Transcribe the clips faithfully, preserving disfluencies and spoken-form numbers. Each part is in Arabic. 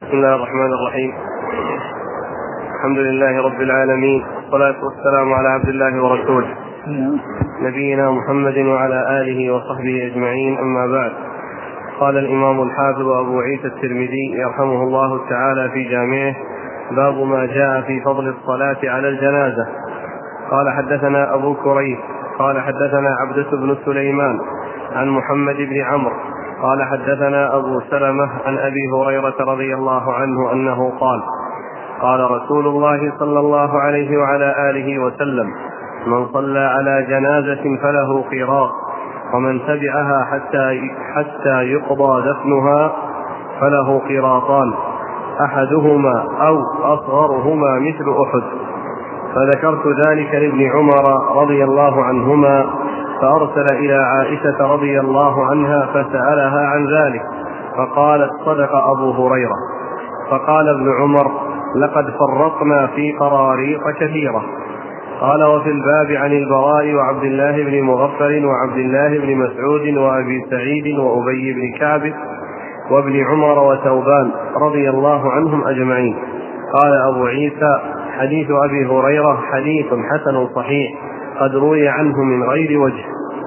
بسم الله الرحمن الرحيم. الحمد لله رب العالمين، والصلاة والسلام على عبد الله ورسوله نبينا محمد وعلى آله وصحبه أجمعين، أما بعد. قال الإمام الحافظ أبو عيسى الترمذي يرحمه الله تعالى في جامعه: باب ما جاء في فضل الصلاة على الجنازة. قال حدثنا أبو كريب قال حدثنا عبدة بن سليمان عن محمد بن عمرو قال حدثنا أبو سلمة عن أبي هريرة رضي الله عنه أنه قال: قال رسول الله صلى الله عليه وعلى آله وسلم: من صلى على جنازة فله قيراط، ومن تبعها حتى, حتى يقضى دفنها فله قيراطان، أحدهما أو أصغرهما مثل أحد. فذكرت ذلك لابن عمر رضي الله عنهما، فأرسل إلى عائشة رضي الله عنها فسألها عن ذلك، فقالت: صدق أبو هريرة. فقال ابن عمر: لقد فرطنا في قراريط كثيرة. قال: وفي الباب عن البراء وعبد الله بن مغفر وعبد الله بن مسعود وأبي سعيد وأبي بن كعب وابن عمر وثوبان رضي الله عنهم أجمعين. قال أبو عيسى: حديث أبي هريرة حديث حسن صحيح قد روي عنه من غير وجه.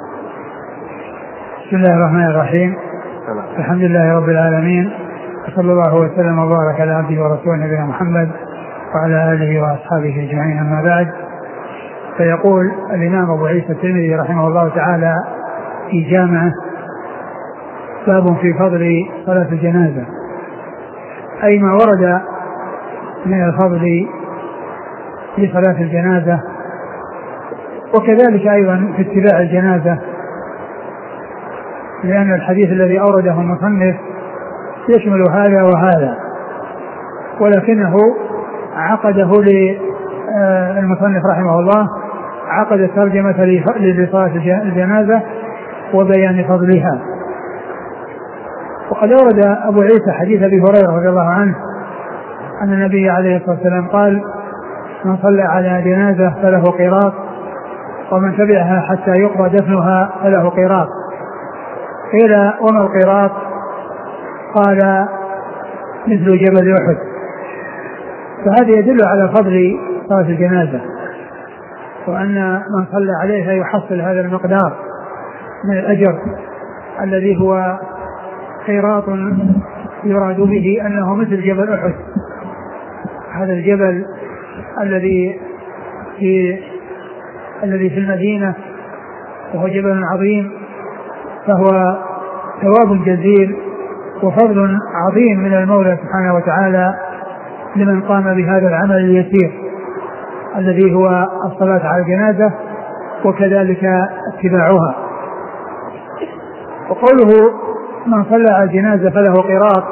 بسم الله الرحمن الرحيم. الحمد لله رب العالمين، وصلى الله وسلم وبارك على عبده ورسوله نبينا محمد وعلى آله وأصحابه أجمعين، أما بعد. فيقول الإمام أبو عيسى الترمذي رحمه الله تعالى في جامعه: باب في فضل صلاة الجنازة، أي ما ورد من الفضل في صلاة الجنازة، وكذلك أيضا في اتباع الجنازة، لأن الحديث الذي أورده المصنف يشمل هذا وهذا، ولكنه عقده للمصنف رحمه الله عقد الترجمة لصلاة الجنازة وبيان فضلها. وقد أورد أبو عيسى حديث أبي هريرة رضي الله عنه أن النبي عليه الصلاة والسلام قال: من صلى على جنازة فله قيراط، ومن تبعها حتى يقضى دفنها فله قيراط. قيل: وما القيراط؟ قال: مثل جبل أحد. فهذا يدل على فضل صلاة الجنازة، وأن من صلى عليها يحصل هذا المقدار من الأجر الذي هو قيراط، يراد به أنه مثل جبل أحد، هذا الجبل الذي في الذي في المدينة، وهو جبل عظيم، فهو ثواب جزيل وفضل عظيم من المولى سبحانه وتعالى لمن قام بهذا العمل اليسير الذي هو الصلاة على الجنازة وكذلك اتباعها. وقوله من صلى على الجنازة فله قيراط،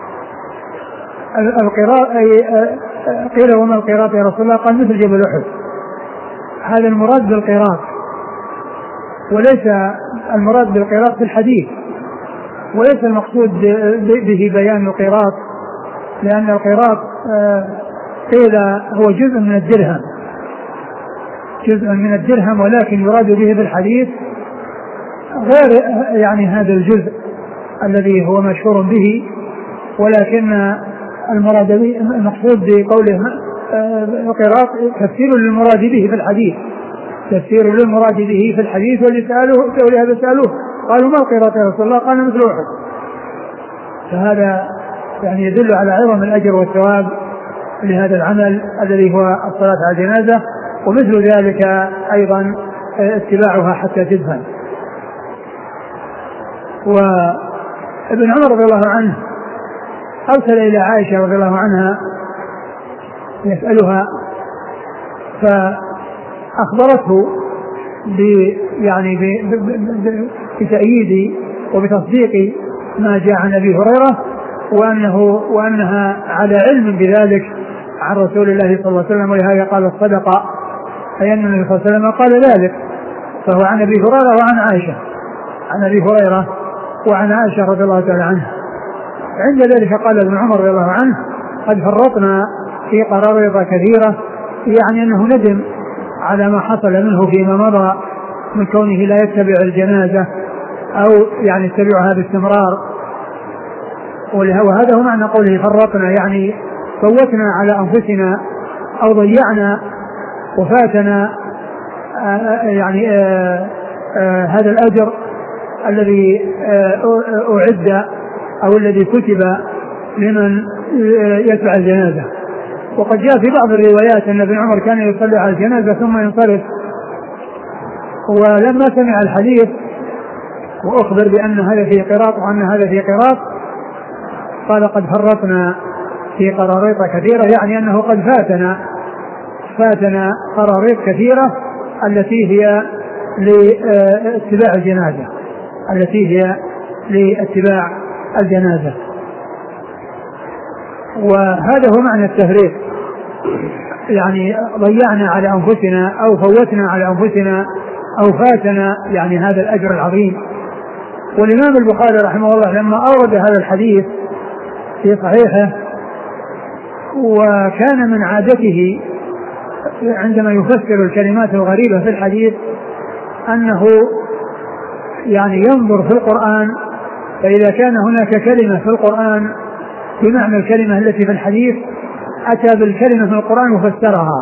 القيراط أي قيل: وما القيراط يا رسول الله؟ قال: مثل جبل أحد. هذا المراد بالقيراط، وليس المراد بالقيراط في الحديث، وليس المقصود به بيان القيراط، لأن القيراط قيل هو جزء من الدرهم، جزء من الدرهم، ولكن يراد به في الحديث غير يعني هذا الجزء الذي هو مشهور به، ولكن المراد به المقصود بقوله القيراط تفسير للمراد به في الحديث، تفسير للمراد به في الحديث. واللي سألوه ولهذا سألوه قالوا: ما القيراط يا رسول الله؟ قال: مثل أحد. فهذا يعني يدل على عظم الأجر والثواب لهذا العمل الذي هو الصلاة على الجنازة، ومثل ذلك أيضا اتباعها حتى تدفن. وابن عمر رضي الله عنه أرسل إلى عائشة رضي الله عنها يسألها، فأخبرته ب يعني بتأييد وبتصديق ما جاء عن أبي هريرة، وأنه وأنها على علم بذلك عن رسول الله صلى الله عليه وسلم، ولهذا قال: الصدقة، أي أن النبي صلى الله عليه وسلم قال ذلك. فهو عن أبي هريرة وعن عائشة، عن أبي هريرة وعن عائشة رضي الله تعالى عنها. عند ذلك قال ابن عمر رضي الله عنه: قد فرطنا في قراريط كثيرة، يعني أنه ندم على ما حصل منه فيما مضى من كونه لا يتبع الجنازة أو يعني يتبعها باستمرار، وهذا هو معنى قوله فرطنا، يعني فوتنا على أنفسنا أو ضيعنا وفاتنا يعني آآ آآ هذا الأجر الذي أعد أو الذي كتب لمن يتبع الجنازة. وقد جاء في بعض الروايات أن ابن عمر كان يصلي على الجنازة ثم ينصرف، ولما سمع الحديث وأخبر بأن هذا فيه قراط وأن هذا فيه قراط قال قد فرطنا في قراريط كثيرة، يعني أنه قد فاتنا فاتنا قراريط كثيرة التي هي لاتباع الجنازة التي هي لاتباع الجنازة. وهذا هو معنى التفريط، يعني ضيعنا على أنفسنا أو فوتنا على أنفسنا أو فاتنا يعني هذا الأجر العظيم. والإمام البخاري رحمه الله لما أورد هذا الحديث في صحيحه وكان من عادته عندما يفسر الكلمات الغريبة في الحديث أنه يعني ينظر في القرآن، فإذا كان هناك كلمة في القرآن بمعنى الكلمة التي في الحديث أتى بالكلمة في القرآن وفسرها،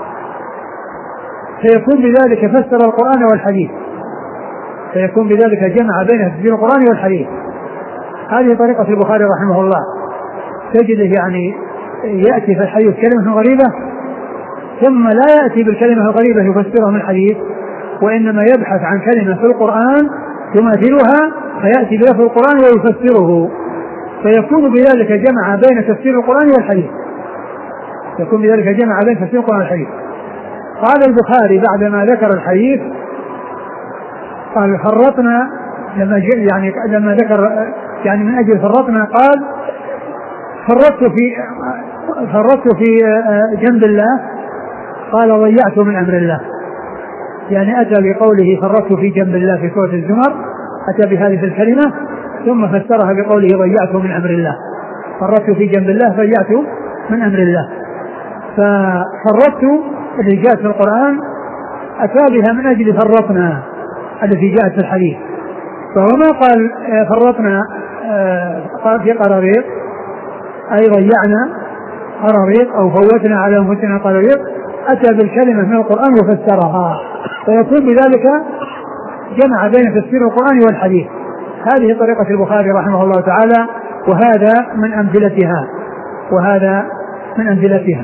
فيكون بذلك فسر القرآن والحديث، فيكون بذلك جمع بين تفسير القرآن والحديث. هذه طريقة البخاري رحمه الله، تجده يعني يأتي في الحديث كلمة غريبة ثم لا يأتي بالكلمة الغريبة يفسرها من الحديث، وإنما يبحث عن كلمة في القرآن يماثلها فيأتي بلفظ القرآن ويفسره، فيكون بذلك جمع بين تفسير القرآن والحديث يكون بذلك جمع بين تفسير القرآن والحديث. قال البخاري بعدما ذكر الحديث قال فرطنا، لما يعني لما ذكر يعني من أجل فرطنا قال فرطت في فرطت في جنب الله، قال ضيعت من أمر الله، يعني أتى بقوله فرطت في جنب الله في سورة الزمر، أتى بهذه الكلمة ثم فسرها بقوله ضيعت من أمر الله، فرطت في جنب الله ضيعت من أمر الله. ففرطت التي جاءت في القرآن أتى بها من أجل فرطنا التي جاءت في الحديث، فهو ما قال فرطنا قال في قراريط أي ضيعنا قراريط أو فوتنا على أنفسنا قراريط، أتى بالكلمة من القرآن وفسرها، فيكون بذلك جمع بين تفسير القرآن والحديث. هذه طريقة البخاري رحمه الله تعالى، وهذا من أمثلتها وهذا من أمثلتها.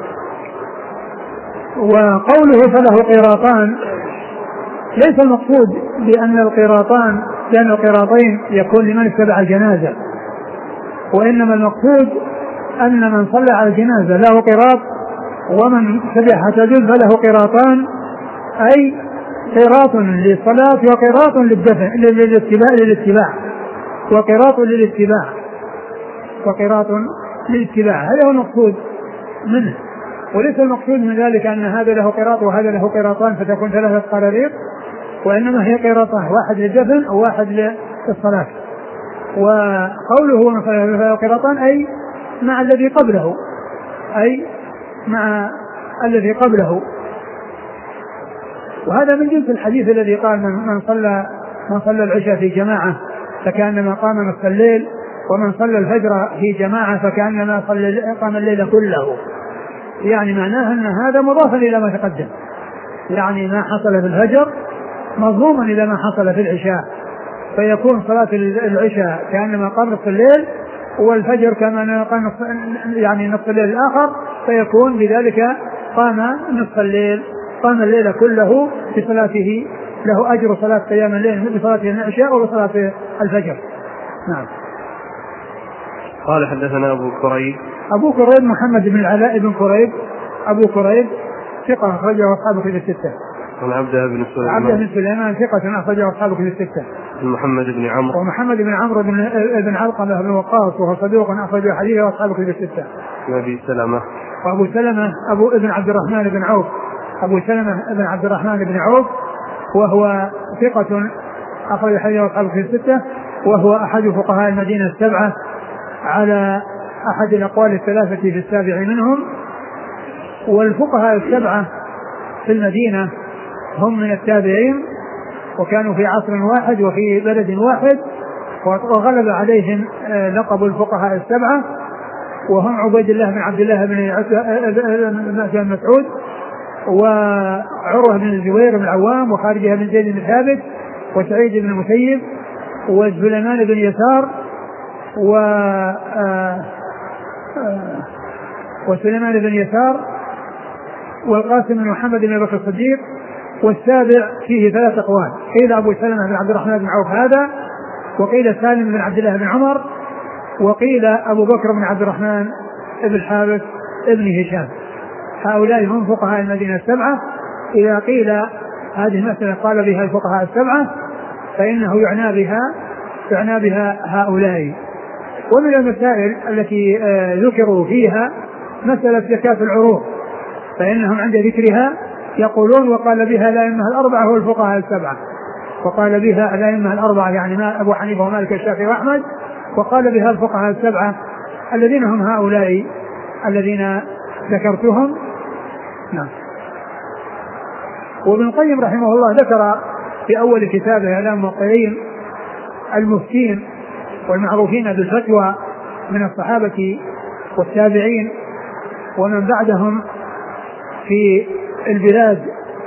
وقوله فله قيراطان ليس المقصود بأن القيراطان لأن القيراطين يكون لمن اتبع الجنازة، وإنما المقصود أن من صلى على الجنازة له قيراط، ومن تبعها تجوز فله قيراطان، أي قيراط للصلاة وقيراط للدفع للاتباع للاتباع وقيراط للاتباع وقيراط للاتباع هذا هو المقصود منه. وليس المقصود من ذلك أن هذا له قيراط وهذا له قيراطان فتكون ثلاثة قراريط، وإنما هي قيراطان، واحد للدفن وواحد للصلاة. وقوله له قيراطان أي مع الذي قبله أي مع الذي قبله وهذا من جنس الحديث الذي قال من صلى من صلى العشاء في جماعة فكأنما قام نصف الليل، ومن صلى الفجر في جماعة فكأنما صلى قام الليل كله، يعني معناه أن هذا مضافا إلى ما تقدم، يعني ما حصل في الفجر مضموما إلى ما حصل في العشاء، فيكون صلاة العشاء كأنما قام نصف الليل، والفجر كما قام يعني نصف الليل الآخر، فيكون بذلك قام نصف الليل قام الليل كله بصلاته، له أجر صلاة قيام الليل بصلاة العشاء وبصلاة الفجر. نعم. قال حدثنا أبو كريب أبو كريب محمد بن العلاء بن كريب أبو كريب ثقة أخرجه أصحابه في الستة. عن عبده بن سليمان عبده بن سليمان ثقة أخرجه أصحابه في الستة. محمد بن عمرو ومحمد بن عمرو بن بن علقمة بن وقاص وهو صدوق أخرجه حديثه أصحابه في الستة. أبي سلمة وأبو سلمة أبو ابن عبد الرحمن بن عوف أبو سلمة ابن عبد الرحمن بن عوف وهو ثقة أخرج حديثه أصحابه في الستة، وهو أحد فقهاء المدينة السبعة على أحد الأقوال الثلاثة في السابع منهم. والفقهاء السبعة في المدينة هم من التابعين، وكانوا في عصر واحد وفي بلد واحد، وغلب عليهم لقب الفقهاء السبعة، وهم عبيد الله بن عبد الله بن مسعود، وعروة بن الزبير بن العوام، وخارجة بن زيد بن ثابت، وسعيد بن المسيب، وسليمان بن يسار، و وسليمان بن يسار، والقاسم بن محمد بن بكر الصديق. والسابع فيه ثلاث أقوال، قيل أبو سلمة بن عبد الرحمن بن عوف هذا، وقيل سالم بن عبد الله بن عمر، وقيل أبو بكر بن عبد الرحمن بن الحارث بن هشام. هؤلاء هم فقهاء المدينة السبعة. إذا قيل هذه المسألة قال بها الفقهاء السبعة فإنه يعنى بها يعنى بها هؤلاء. ومن المسائل التي ذكروا فيها مسألة زكاة العروض، فإنهم عند ذكرها يقولون وقال بها الأئمة الأربعة هو الفقهاء السبعة، وقال بها الأئمة الأربعة يعني ما أبو حنيفة ومالك الشافعي وأحمد، وقال بها الفقهاء السبعة الذين هم هؤلاء الذين ذكرتهم. نعم. وابن القيم رحمه الله ذكر في أول كتابه إعلام الموقعين المفتين والمعروفين بالفتوى من الصحابة والتابعين ومن بعدهم في البلاد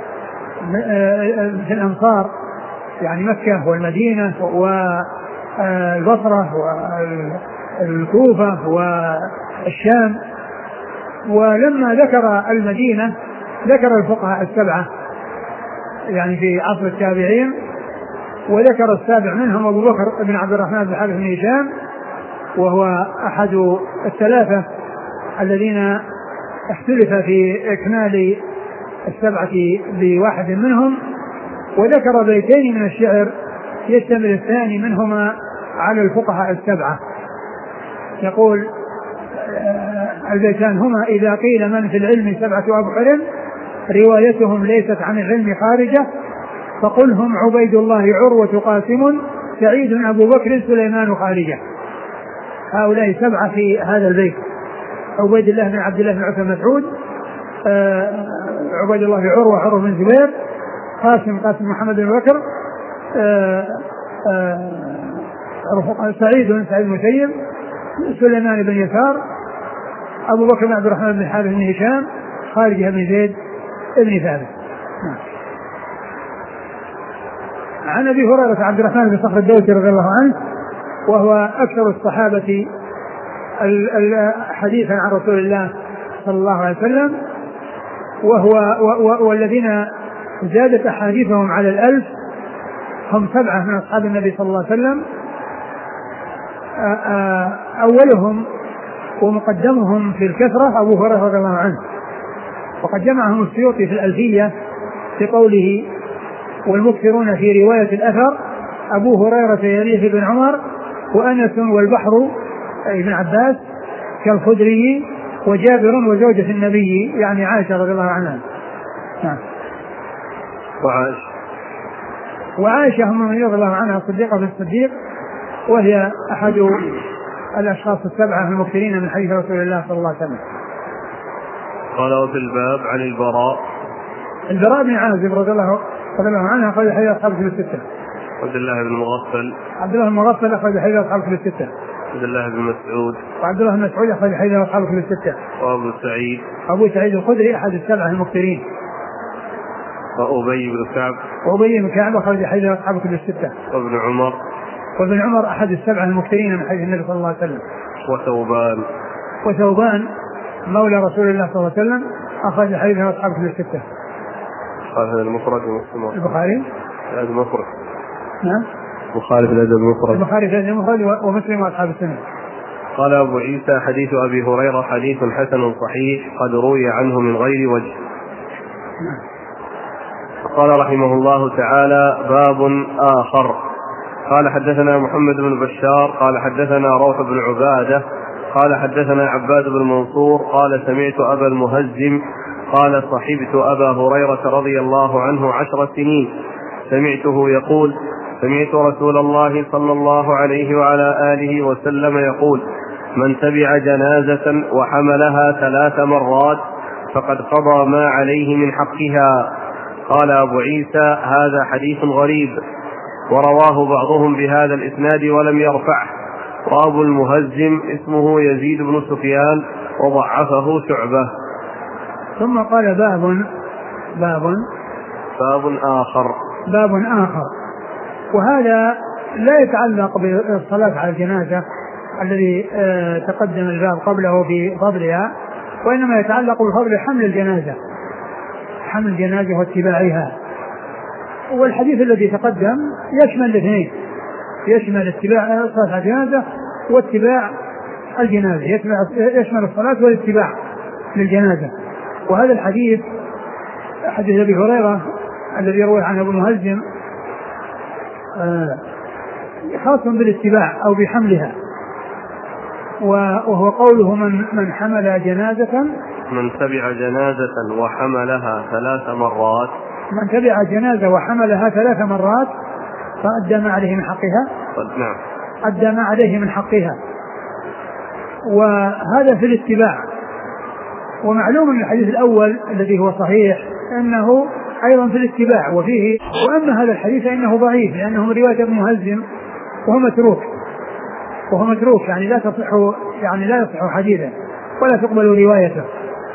في الأمصار، يعني مكة والمدينة والبصرة والكوفة والشام. ولما ذكر المدينة ذكر الفقهاء السبعة يعني في عصر التابعين، وذكر السابع منهم أبو بكر بن عبد الرحمن بن حارث بن هشام، وهو أحد الثلاثة الذين اختلف في إكمال السبعة بواحد منهم. وذكر بيتين من الشعر يشتمل الثاني منهما على الفقهاء السبعة، يقول البيتان هما: إذا قيل من في العلم سبعة أبحر روايتهم ليست عن العلم خارجة، فقل هم عبيد الله عروة قاسم سعيد أبو بكر سليمان خارجة. هؤلاء سبعة في هذا البيت: عبيد الله بن عبد الله بن عثمان مسعود، آه عبيد الله عروة عروة بن زبير، قاسم قاسم محمد بن بكر، آه آه سعيد سعيد المسيب، سليمان بن يسار، أبو بكر بن عبد الرحمن بن حارث بن هشام، خارجة بن زيد بن ثابت. عن أبي هريرة عبد الرحمن بن صخر الدوسي رضي الله عنه، وهو أكثر الصحابة حديثا عن رسول الله صلى الله عليه وسلم، وهو والذين زادت أحاديثهم على الألف هم سبعة من أصحاب النبي صلى الله عليه وسلم. أولهم ومقدمهم في الكثرة أبو هريرة رضي الله عنه، وقد جمعهم السيوطي في الألفية في قوله: والمكثرون في رواية الأثر أبو هريرة يليه بن عمر وأنس والبحر ابن عباس كالخدري وجابر وزوجة النبي يعني عائشة رضي الله عنها. وعائشة وعائشة هم من رضي الله عنها الصديقة في الصديق، وهي أحد الأشخاص السبعة المكثرين من حديث رسول الله صلى الله عليه وسلم. قال في الباب عن البراء البراء بن عازب رضي الله عنه أخرج حديث أصحاب كتب الستة. عبد الله بن مغفل عبد الله بن مغفل أخرج حديث أصحاب كتب الستة. عبد الله بن مسعود وعبد الله بن مسعود أخرج حديث أصحاب كتب الستة. وأبو سعيد أبو سعيد الخدري أحد السبعة المكثرين. وأبي بن كعب وأبي بن كعب أخرج حديث أصحاب كتب الستة. وابن عمر وابن عمر أحد السبعة المكثرين من حديث النبي صلى الله عليه وسلم. وثوبان وثوبان مولى رسول الله صلى الله عليه وسلم أخرج حديث أصحاب كتب الستة. قال هذا المفرد ومسلم. البخاري هذا المفرد. نعم. البخاري في الأدب المفرد. البخاري في الأدب المفرد ومسلم وأصحاب السنة. قال أبو عيسى: حديث أبي هريرة حديث حسن صحيح قد روي عنه من غير وجه. قال رحمه الله تعالى: باب آخر. قال حدثنا محمد بن بشار قال حدثنا روح بن عبادة قال حدثنا عباد بن منصور قال سمعت أبا المهزم قال صحبت أبا هريرة رضي الله عنه عشر سنين، سمعته يقول: سمعت رسول الله صلى الله عليه وعلى آله وسلم يقول: من تبع جنازة وحملها ثلاث مرات فقد قضى ما عليه من حقها. قال أبو عيسى: هذا حديث غريب. ورواه بعضهم بهذا الإسناد ولم يرفعه. وأبو المهزم اسمه يزيد بن سفيان وضعفه شعبة. ثم قال باب باب باب آخر باب آخر وهذا لا يتعلق بالصلاة على الجنازة الذي تقدم الباب قبله بفضلها، وإنما يتعلق بفضل حمل الجنازة حمل الجنازة واتباعها. والحديث الذي تقدم يشمل الاثنين، يشمل اتباع الصلاة على الجنازة واتباع الجنازة، يشمل الصلاة والاتباع للجنازة. وهذا الحديث حديث أبي هريرة الذي يروي عن أبو المهزم خاص بالاتباع أو بحملها، وهو قوله من من حمل جنازة من تبع جنازة وحملها ثلاث مرات من تبع جنازة وحملها ثلاث مرات فأدى ما عليه من حقها. نعم أدى ما عليه من حقها. وهذا في الاتباع. ومعلوم من الحديث الأول الذي هو صحيح أنه أيضا في الاتباع وفيه. وأما هذا الحديث فإنه ضعيف لأنه من رواية ابن مهزم وهو متروك وهو متروك يعني لا تصح يعني لا يصح حديثا ولا تقبل روايته.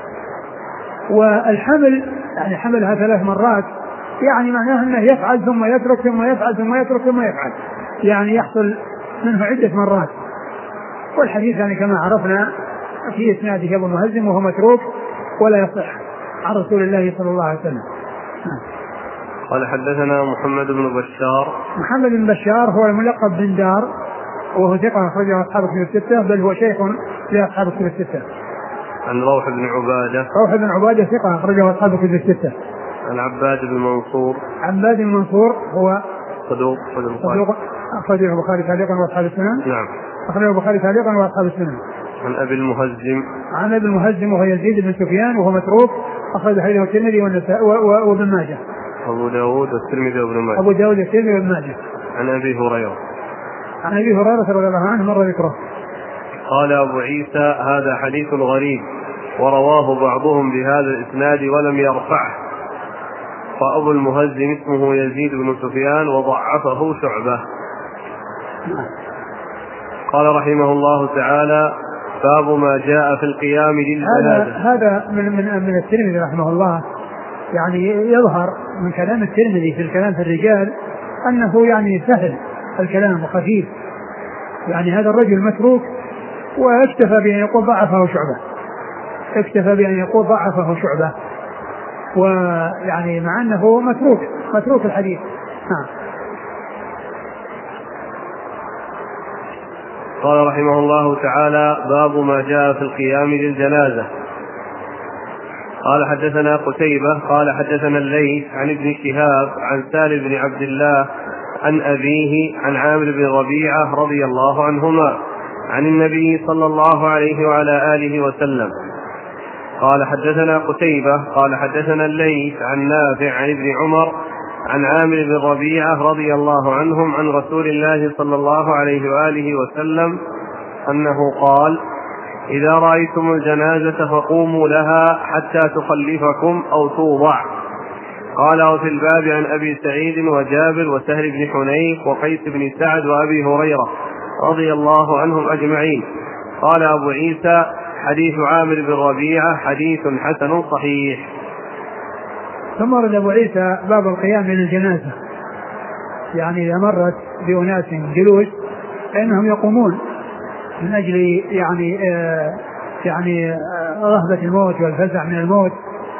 والحمل يعني حملها ثلاث مرات يعني معناه أنه يفعل ثم يترك ثم يفعل ثم يترك ثم يفعل، يعني يحصل منه عدة مرات. والحديث يعني كما عرفنا في إسناده أبو المهزم وهو متروك ولا يصح عن رسول الله صلى الله عليه وسلم. قال حدثنا محمد بن بشار. محمد بن بشار هو الملقب بن دار وهو ثقة أخرجه أصحاب الكتب الستة، بل هو شيخ لأصحاب الكتب الستة. عن روح بن عبادة. روح بن عبادة ثقة أخرجه أصحاب الكتب الستة. عن عباد بن منصور. عباد بن منصور هو صدوق صدوق أخرجه البخاري تعليقا وأصحاب السنن. نعم أخرجه البخاري تعليقا وأصحاب السنن. عن أبي المهزم. عن أبي المهزم وهو يزيد بن سفيان وهو متروك أخرج حديثه الترمذي والنسائي وابن ماجه. أبو داود والترمذي وابن ماجه. أبو داود والترمذي وابن ماجه. عن أبي هريرة. عن أبي هريرة رضي الله عنه مر ذكره. قال أبو عيسى هذا حديث غريب ورواه بعضهم بهذا الإسناد ولم يرفعه. فأبو المهزم اسمه يزيد بن سفيان وضعفه شعبة. قال رحمه الله تعالى باب ما جاء في القيام للجنازة. هذا هذا من من من الترمذي رحمه الله، يعني يظهر من كلام الترمذي في الكلام في الرجال أنه يعني سهل الكلام وخفيف، يعني هذا الرجل متروك واكتفى بأن يقول ضعفه شعبة اكتفى بأن يقول ضعفه شعبة ويعني مع أنه متروك متروك الحديث. نعم. قال رحمه الله تعالى باب ما جاء في القيام للجنازة. قال حدثنا قتيبة قال حدثنا الليث عن ابن شهاب عن سالم بن عبد الله عن أبيه عن عامر بن ربيعة رضي الله عنهما عن النبي صلى الله عليه وعلى آله وسلم قال حدثنا قتيبة قال حدثنا الليث عن نافع عن ابن عمر عن عامر بن ربيعة رضي الله عنهم عن رسول الله صلى الله عليه وآله وسلم أنه قال إذا رأيتم الجنازة فقوموا لها حتى تخلفكم أو توضع. قال وفي الباب عن أبي سعيد وجابر وسهل بن حنيف وقيس بن سعد وأبي هريرة رضي الله عنهم أجمعين. قال أبو عيسى حديث عامر بن ربيعة حديث حسن صحيح. ثم ورد أبو عيسى باب القيام للجنازة، يعني إذا مرت بأناس جلوس فإنهم يقومون من أجل يعني آه يعني آه رهبة الموت والفزع من الموت.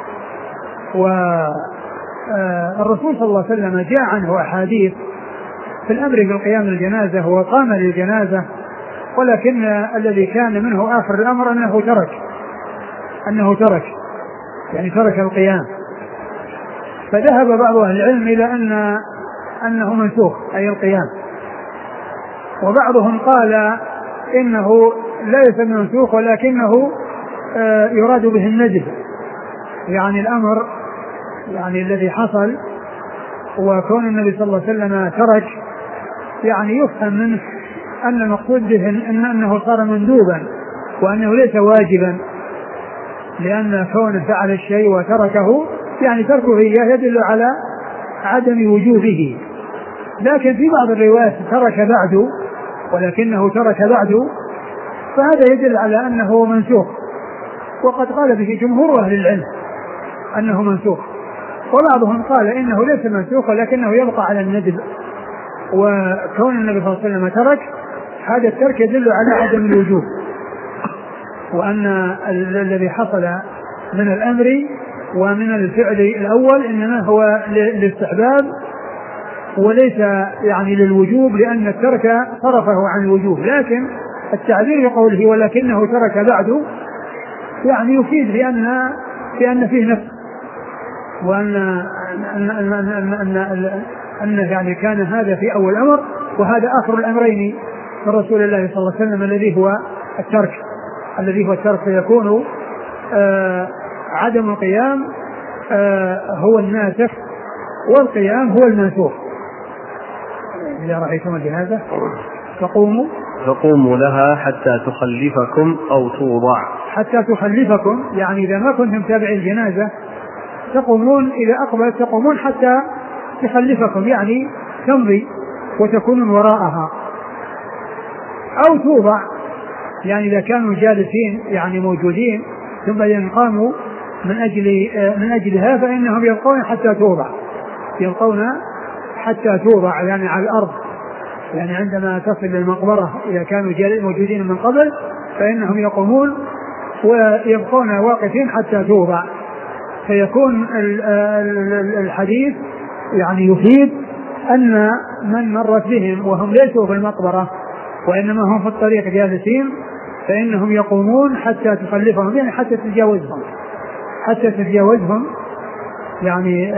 والرسول صلى الله عليه وسلم جاء عنه أحاديث في الأمر بالقيام للجنازة وقام للجنازة، ولكن الذي كان منه آخر الأمر أنه ترك أنه ترك يعني ترك القيام. فذهب بعض أهل العلم إلى أن أنه منسوخ أي القيام، وبعضهم قال إنه ليس منسوخ ولكنه يراد به الندب، يعني الأمر يعني الذي حصل وكون النبي صلى الله عليه وسلم ترك يعني يفهم منه أن المقصود به إن أنه صار مندوبا وأنه ليس واجبا، لأن كونه فعل الشيء وتركه يعني تركه إياه يدل على عدم وجوبه لكن في بعض الروايات ترك بعد، ولكنه ترك بعد، فهذا يدل على أنه منسوخ، وقد قال به جمهور أهل العلم أنه منسوخ، وبعضهم قال إنه ليس منسوخ ولكنه يبقى على الندب. وكون النبي صلى الله عليه وسلم ترك، هذا الترك يدل على عدم الوجوب، وأن الذي حصل من الأمر ومن الفعل الأول إنما هو للاستحباب وليس يعني للوجوب، لأن الترك صرفه عن الوجوب. لكن التعبير بقوله ولكنه ترك بعد يعني يفيد بأن بأن فيه نفس، وأن أن أن أن, أن, أن, أن يعني كان هذا في أول الأمر، وهذا آخر الأمرين من رسول الله صلى الله عليه وسلم الذي هو الترك الذي هو الترك فيكون آه عدم القيام آه هو الناسخ، والقيام هو المنسوخ. إذا رأيتم الجنازة فقوموا فقوموا لها حتى تخلفكم أو توضع. حتى تخلفكم يعني إذا ما كنتم تابعي الجنازة تقومون، إذا أقبلت تقومون حتى تخلفكم، يعني تمضي وتكونون وراءها، أو توضع يعني إذا كانوا جالسين يعني موجودين ثم ينقاموا من أجل من أجلها فإنهم يبقون حتى توضع، يبقون حتى توضع يعني على الأرض، يعني عندما تصل للمقبرة إذا كانوا موجودين من قبل فإنهم يقومون ويبقون واقفين حتى توضع. فيكون الحديث يعني يفيد أن من مرت بهم وهم ليسوا في المقبرة وإنما هم في الطريق جالسين فإنهم يقومون حتى تخلفهم، يعني حتى تتجاوزهم حتى تتجاوزهم يعني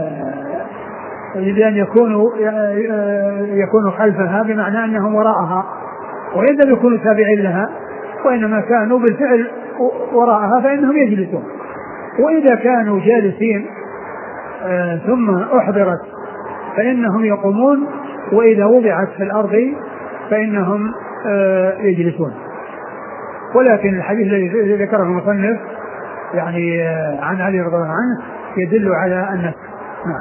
بأن يكونوا يكونوا خلفها، بمعنى أنهم وراءها، وإذا لم يكونوا تابعين لها وإنما كانوا بالفعل وراءها فإنهم يجلسون. وإذا كانوا جالسين ثم أحضرت فإنهم يقومون، وإذا وضعت في الأرض فإنهم يجلسون. ولكن الحديث الذي ذكره المصنف يعني عن علي رضي الله عنه يدل على أن نعم.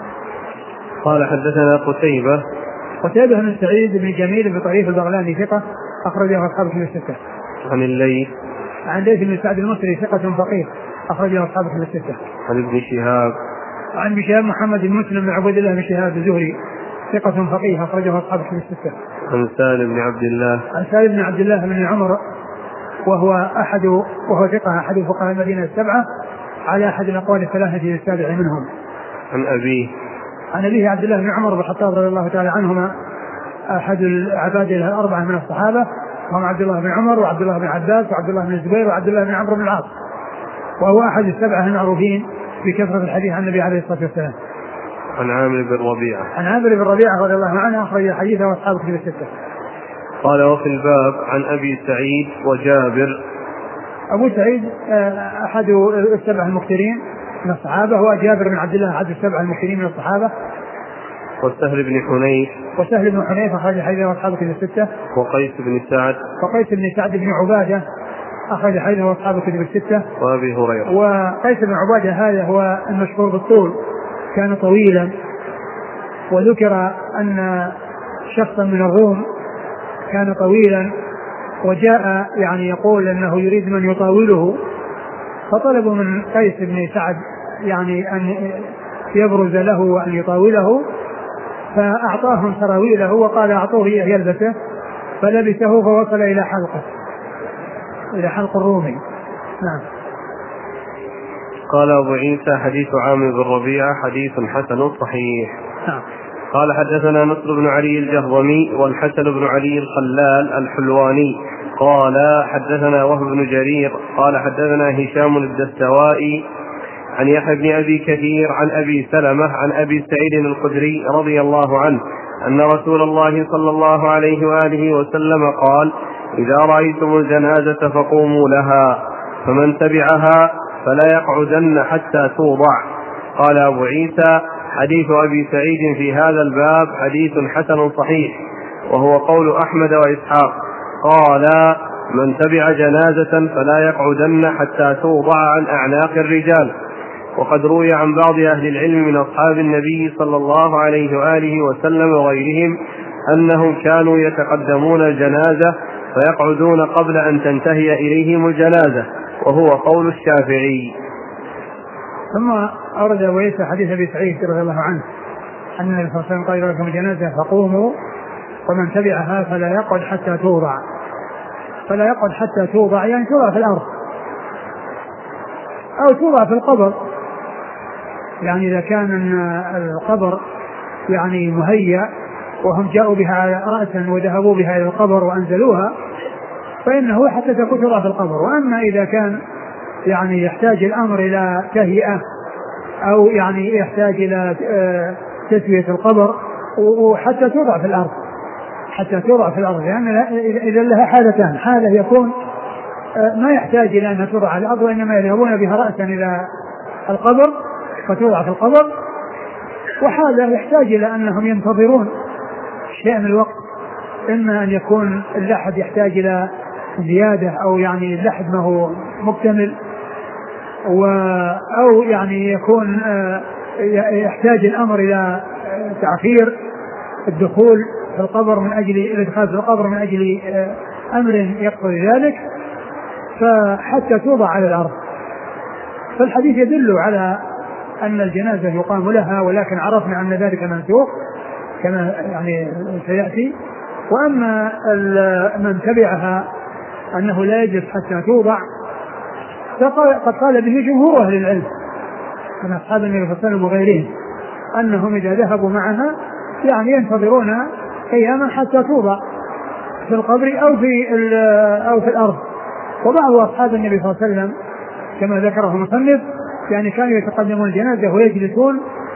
قال حدثنا قتيبة قتيبة بن سعيد بن جميل بن طريف البغلاني ثقة أخرجه أصحاب الكتب الستة. عن الليث عن ليث بن سعد المصري ثقة فقيه أخرجه أصحاب الكتب الستة. عن ابن شهاب عن ابن شهاب محمد بن مسلم بن عبد الله بن شهاب الزهري ثقة فقيه أخرجه أصحاب الكتب الستة. عن سالم بن عبد الله عن سالم بن عبد الله بن عمر وهو أحد وهو ثقة أحد فقهاء المدينة السبعة على أحد الأقوال الثلاثة السابع منهم. عن أبيه عن أبيه عبد الله بن عمر بن الخطاب رضي الله تعالى عنهما أحد العباد الأربعة من الصحابة، وهم عبد الله بن عمر وعبد الله بن عباس وعبد الله بن الزبير وعبد الله بن عمرو بن العاص، وهو أحد السبعة المعروفين بكثرة الحديث عن النبي عليه الصلاة والسلام. عن عامر بن ربيعة عن عامر بن ربيعة رضي الله عنه أخرج حديثه وأصحابه في الستة. قال وفي الباب عن أبي سعيد وجابر. أبو سعيد أحد السبع المكثرين من الصحابة، هو جابر بن عبد الله أحد السبع المكثرين من الصحابة. وسهل بن حنيف وسهل بن حنيف أخرج حديثه وأصحابه في الستة. وقيس بن سعد وقيس بن سعد بن عبادة أخرج حديثه وأصحابه في الستة. وأبي هريرة. وقيس بن عبادة هذا هو المشهور بالطول، كان طويلا، وذكر أن شخصا من الروم كان طويلا وجاء يعني يقول أنه يريد من يطاوله، فطلبوا من قيس بن سعد يعني أن يبرز له وأن يطاوله، فأعطاهم سراويله وقال أعطوه يلبسه، فلبسه فوصل إلى حلقه إلى حلق الرومي. نعم. قال أبو عيسى حديث عامر بن ربيعة حديث حسن صحيح. نعم. قال حدثنا نصر بن علي الجهضمي والحسن بن علي الخلال الحلواني قال حدثنا وهب بن جرير قال حدثنا هشام الدستوائي عن يحيى بن أبي كثير عن أبي سلمة عن أبي سعيد الخدري رضي الله عنه أن رسول الله صلى الله عليه وآله وسلم قال إذا رأيتم الجنازة فقوموا لها فمن تبعها فلا يقعدن حتى توضع. قال أبو عيسى حديث أبي سعيد في هذا الباب حديث حسن صحيح، وهو قول أحمد وإسحاق. قال من تبع جنازة فلا يقعدن حتى توضع عن أعناق الرجال. وقد روي عن بعض أهل العلم من أصحاب النبي صلى الله عليه وآله وسلم وغيرهم أنهم كانوا يتقدمون الجنازة فيقعدون قبل أن تنتهي إليهم الجنازة، وهو قول الشافعي. ثم أورد أبو عيسى حديث أبي سعيد رضي الله عنه أن النبي صلى الله عليه وسلم قال: لكم الجنازة فقوموا ومن تبعها فلا يقعد حتى توضع. فلا يقعد حتى توضع يعني توضع في الأرض أو توضع في القبر. يعني إذا كان القبر يعني مهيأ وهم جاءوا بها رأسا وذهبوا بها إلى القبر وأنزلوها فإنه حتى تكون توضع في القبر. وأما إذا كان يعني يحتاج الأمر إلى تهيئة أو يعني يحتاج إلى تسوية القبر وحتى توضع في الأرض حتى توضع في الأرض لأن إذا لها حالتان: حالة يكون ما يحتاج إلى أن توضع على الأرض وإنما يذهبون بها رأسا إلى القبر فتوضع في القبر، وحالة يحتاج إلى أنهم ينتظرون شيء من الوقت، إما أن يكون اللحد يحتاج إلى زيادة أو يعني اللحد ما هو مكتمل و أو يعني يكون يحتاج الأمر إلى تأخير الدخول في القبر من أجل الإدخال في القبر من أجل أمر يقتضي ذلك، فحتى توضع على الأرض. فالحديث يدل على أن الجنازة يقام لها، ولكن عرفنا أن ذلك منسوخ كما يعني سيأتي. وأما من تبعها أنه لا يجب حتى توضع قد قال به جمهور أهل العلم من أصحاب النبي صلى الله عليه وسلم وغيرهم أنهم إذا ذهبوا معها يعني ينتظرون أياما حتى توضع في القبر أو في أو في الأرض. وبعض أصحاب النبي صلى الله عليه وسلم كما ذكره المصنف يعني كانوا يتقدمون الجنازة ويجلسون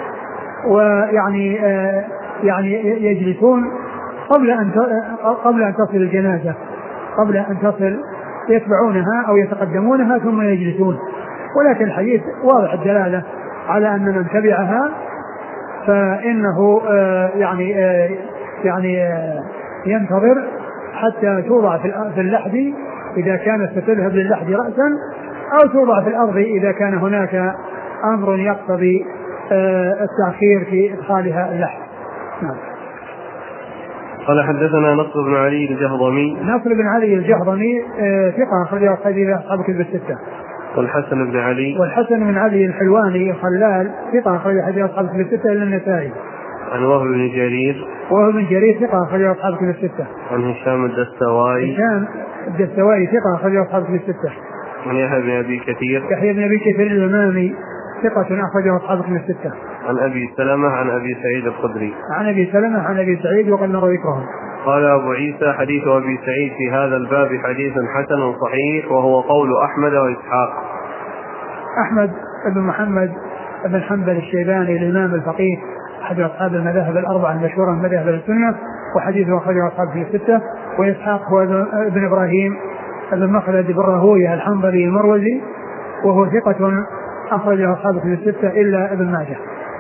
ويعني آه يعني يجلسون قبل أن قبل أن تصل الجنازة قبل أن تصل يتبعونها أو يتقدمونها ثم يجلسون. ولكن الحديث واضح الدلالة على أن من تبعها فإنه آه يعني آه يعني آه ينتظر حتى توضع في اللحد إذا كانت ستذهب للحد رأسا أو توضع في الأرض إذا كان هناك أمر يقتضي التأخير في إدخالها اللحد. نعم. قال حدثنا نصر بن علي الجهضمي. نصر بن علي الجهضمي ثقة أخرجه أصحاب الكتب الستة. والحسن بن علي. والحسن بن علي الحلواني الخلال ثقة أخرجه أصحاب الكتب الستة إلا النسائي. عن وهب بن جرير. وهب بن جرير ثقة أخرجه أصحاب الكتب الستة. عن هشام الدستوائي. هشام الدستوائي ثقة أخرجه أصحاب الكتب الستة. عن يحيى بن أبي كثير. يحيى بن أبي كثير الإمامي ثقة أخرجه أصحاب الكتب الستة. عن أبي سلمة عن أبي سعيد الخدري. عن أبي سلمة عن أبي سعيد وقد نرى ذكرهم. قال أبو عيسى: حديث أبي سعيد في هذا الباب حديث حسن صحيح، وهو قول أحمد وإسحاق. أحمد بن محمد بن حنبل الشيباني الإمام الفقيه أحد أصحاب المذاهب الأربعة المشهورة من مذاهب السنة وحديثه أخرجه أصحاب في الستة. وإسحاق هو ابن إبراهيم بن مخلد بن راهويه الحنظلي المروزي وهو ثقة أخرجه أصحاب في الستة إلا ابن ماجه.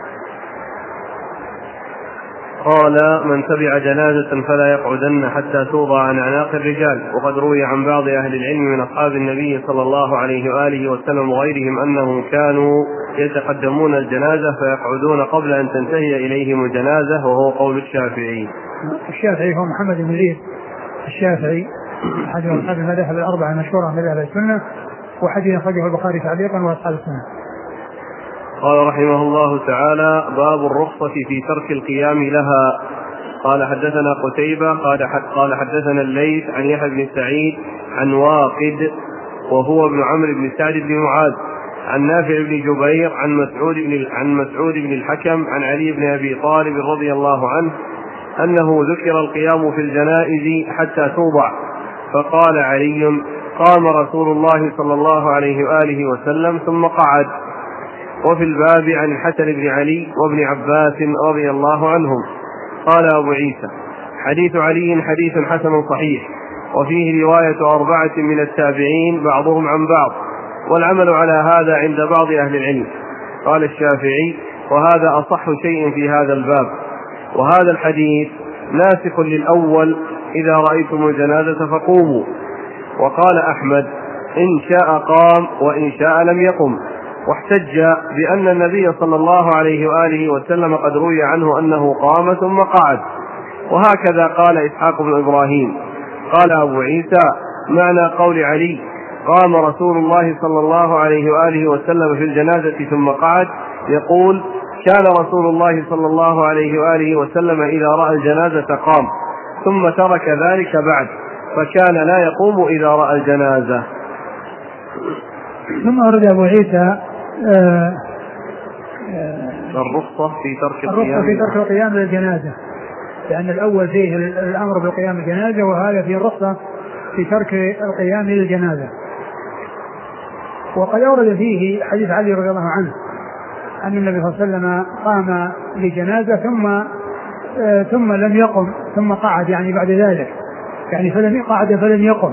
قال: من تبع جنازة فلا يقعدن حتى توضع عن أعناق الرجال. وقد روي عن بعض أهل العلم من أصحاب النبي صلى الله عليه وآله وسلم وغيرهم أنهم كانوا يتقدمون الجنازة فيقعدون قبل أن تنتهي إليهم الجنازة، وهو قول الشافعي. الشافعي هو محمد بن زيد الشافعي أحد أصحاب المذاهب الأربعة المشهورة من مذاهب السنة وحديث أخرجه البخاري تعليقا وأصحاب السنة. قال رحمه الله تعالى: باب الرخصة في ترك القيام لها. قال حدثنا قتيبة قال حدثنا الليث عن يحيى بن سعيد عن واقد وهو ابن عمرو بن سعد بن معاذ عن نافع بن جبير عن مسعود بن عن مسعود بن الحكم عن علي بن أبي طالب رضي الله عنه أنه ذكر القيام في الجنائز حتى توضع، فقال علي: قام رسول الله صلى الله عليه وآله وسلم ثم قعد. وفي الباب عن الحسن بن علي وابن عباس رضي الله عنهم. قال أبو عيسى: حديث علي حديث حسن صحيح، وفيه رواية أربعة من التابعين بعضهم عن بعض، والعمل على هذا عند بعض أهل العلم. قال الشافعي: وهذا أصح شيء في هذا الباب، وهذا الحديث ناسخ للأول: إذا رأيتم الجنازة فقوموا. وقال أحمد: إن شاء قام وإن شاء لم يقم. واحتج بأن النبي صلى الله عليه وآله وسلم قد روي عنه أنه قام ثم قعد. وهكذا قال إسحاق بن إبراهيم. قال أبو عيسى: معنى قول علي قام رسول الله صلى الله عليه وآله وسلم في الجنازة ثم قعد، يقول: كان رسول الله صلى الله عليه وآله وسلم إذا رأى الجنازة قام، ثم ترك ذلك بعد، فكان لا يقوم إذا رأى الجنازة. ثم أرد أبو عيسى آه آه الرخصة في ترك الرخصة في ترك القيام للجنازة، لأن الأول فيه الأمر بقيام الجنازة، وهذا فيه الرخصة في ترك القيام للجنازة. وقد أورد فيه حديث علي رضي الله عنه أن النبي صلى الله عليه وسلم قام لجنازة ثم آه ثم لم يقم ثم قعد، يعني بعد ذلك، يعني فلم قعد فلم يقم.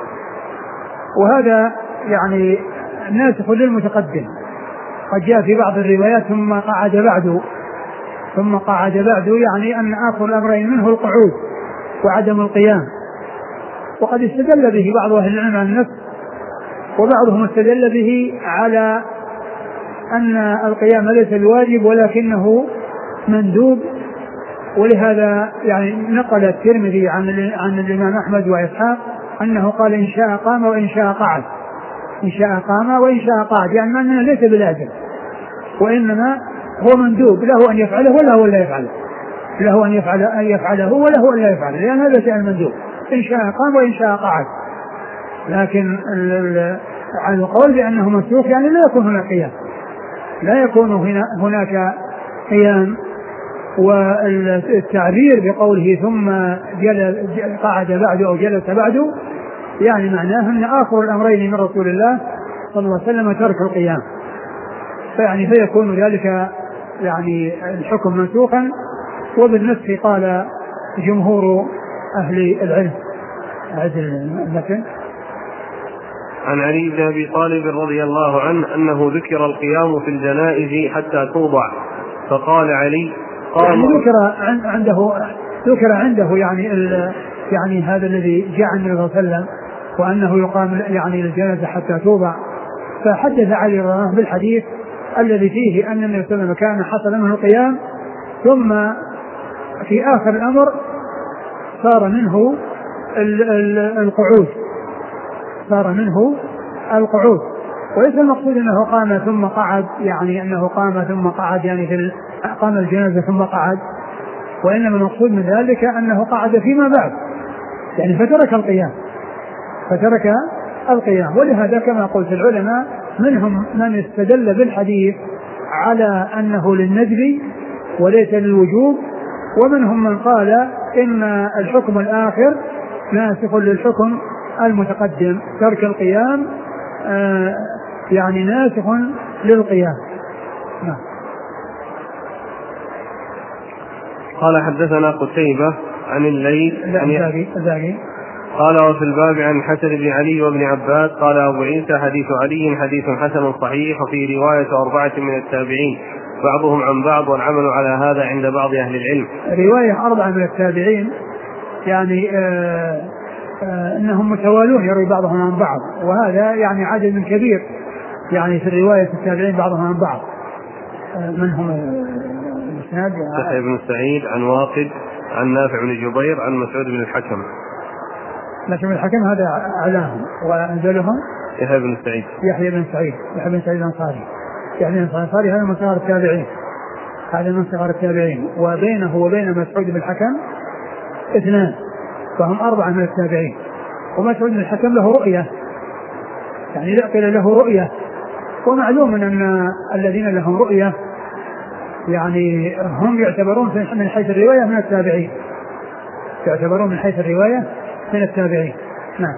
وهذا يعني ناسخ للمتقدم. قد جاء في بعض الروايات ثم قعد بعده، ثم قعد بعده يعني أن آخر الأمرين منه القعود وعدم القيام. وقد استدل به بعض أهل العلم عن النفس، وبعضهم استدل به على أن القيام ليس الواجب ولكنه مندوب. ولهذا يعني نقل الترمذي عن عن الإمام أحمد وإسحاق أنه قال: إن شاء قام وإن شاء قعد، إن شاء قام وإن شاء قعد، يعني أنه ليس بلازم، وإنما هو مندوب، له أن يفعله وله أن لا يفعله، له أن يفعل أن يفعله وله أن لا يفعله، لأن هذا شيء مندوب. إن شاء قام وإن شاء قعد. لكن على القول بأنه مسلوك يعني لا يكون هناك قيام، لا يكون هنا هناك قيام. والتعبير بقوله ثم جل قعد بعده أو جلس بعده يعني معناه أن آخر الأمرين من رسول الله صلى الله عليه وسلم ترك القيام، فيعني فيكون ذلك يعني الحكم منسوخا. وبالنسخ قال جمهور أهل العلم. المثل عن علي بن أبي طالب رضي الله عنه أنه ذكر القيام في الجنائز حتى توضع، فقال علي: يعني ذكر عنده ذكر عنده يعني يعني هذا الذي جاء عن النبي صلى الله عليه وسلم وأنه يقام يعني للجنازة حتى توضع، فحدث علي رضي الله عنه بالحديث الذي فيه أن النبي صلى الله عليه وسلم كان حصل منه القيام، ثم في آخر الأمر صار منه القعود، صار منه القعود. وليس المقصود أنه قام ثم قعد، يعني أنه قام ثم قعد يعني في قام الجنازة ثم قعد، وإنما المقصود من ذلك أنه قعد فيما بعد، يعني فترك القيام فترك القيام. ولهذا كما قلت العلماء منهم من استدل بالحديث على أنه للندب وليس للوجوب، ومنهم من قال إن الحكم الآخر ناسخ للحكم المتقدم، ترك القيام آه يعني ناسخ للقيام. نعم. قال: حدثنا قتيبة عن الليث عن قال: وفي الباب عن حسن بن علي وابن عباس. قال أبو عيسى: حديث علي حديث حسن صحيح، وفي رواية أربعة من التابعين بعضهم عن بعض، والعمل على هذا عند بعض أهل العلم. رواية أربعة من التابعين يعني آه آه أنهم متوالون يروي بعضهم عن بعض، وهذا يعني عدد كبير يعني في الرواية التابعين بعضهم عن بعض. آه من هم الإسناد؟ يحيى بن سعيد عن واقد عن نافع بن جبير عن مسعود بن الحكم. لكن الحكم هذا أعلاهم، وأنزلهم يحيى بن سعيد يحيى بن سعيد يحيى بن سعيد الأنصاري. يعني الأنصاري هذا من صغار التابعين، هذا من صغار التابعين، وبينه وبين مسعود بن الحكم اثنان، فهم أربعة من التابعين. ومسعود بن الحكم له رؤية، يعني قيل له رؤية، ومعلوم أن الذين لهم رؤية يعني هم يعتبرون من حيث الرواية من التابعين، يعتبرون من حيث الرواية من التابعين. نعم.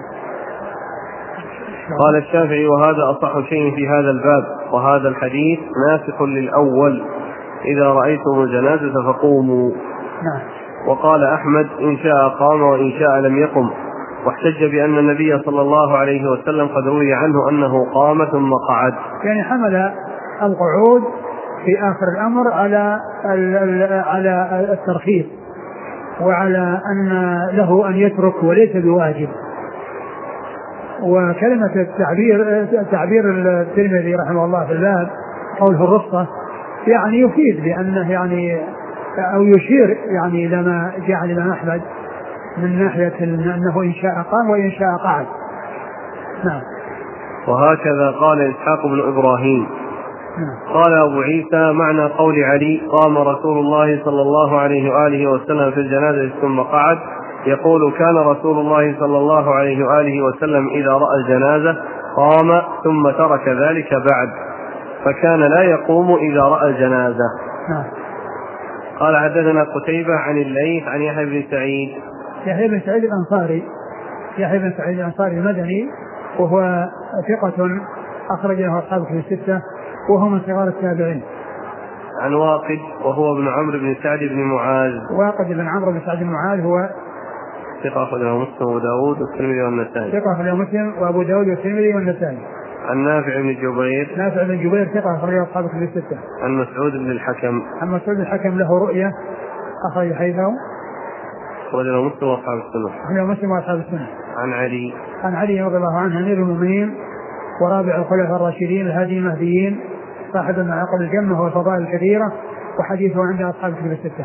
قال الشافعي: وهذا أصح شيء في هذا الباب، وهذا الحديث ناسخ للأول: إذا رأيتم الجنازة فقوموا. نعم. وقال أحمد: إن شاء قام وإن شاء لم يقم، واحتج بأن النبي صلى الله عليه وسلم قد روي عنه أنه قام ثم قعد. يعني حمل القعود في آخر الأمر على على الترخيص، وعلى أن له أن يترك وليس بواجب. وكلمة التعبير تعبير الترمذي رحمه الله في الباب قوله الرخصة يعني يفيد بأنه يعني أو يشير يعني إلى ما جاء عن الإمام أحمد من ناحية أنه إن شاء قام وإن شاء قعد. نعم. وهكذا قال إسحاق بن إبراهيم. نعم. قال أبو عيسى معنى قول علي قام رسول الله صلى الله عليه وآله وسلم في الجنازة ثم قعد يقول كان رسول الله صلى الله عليه وآله وسلم إذا رأى الجنازة قام ثم ترك ذلك بعد فكان لا يقوم إذا رأى الجنازة. نعم. قال حدثنا قتيبة عن الليث عن يحيى بن سعيد يحيى بن سعيد الأنصاري يحيى بن سعيد الأنصاري المدني وهو ثقة أخرج له أصحاب في الستة وهو من صغار التابعين. عن واقد وهو ابن عمرو بن سعد بن معاذ. واقد بن عمرو بن سعد بن معاذ هو ثقة أخرجه مسلم وأبو داود والترمذي والنسائي. ثقة أخرجه مسلم وأبو داود والترمذي والنسائي. عن نافع بن جبير نافع بن جبير ثقة أخرجه أصحاب في الستة. عن مسعود بن الحكم عن مسعود الحكم له رؤية أخرج حيثه أخرجه مسلم وأصحاب السنة. أخرجه مسلم وأصحاب السنة. عن علي عن علي رضي الله عنه أمير المؤمنين ورابع الخلفاء الراشدين الهادي المهديين صاحب المعاقب الجمة والفضائل الكثيرة وحديثه عند أصحاب الكتب الستة.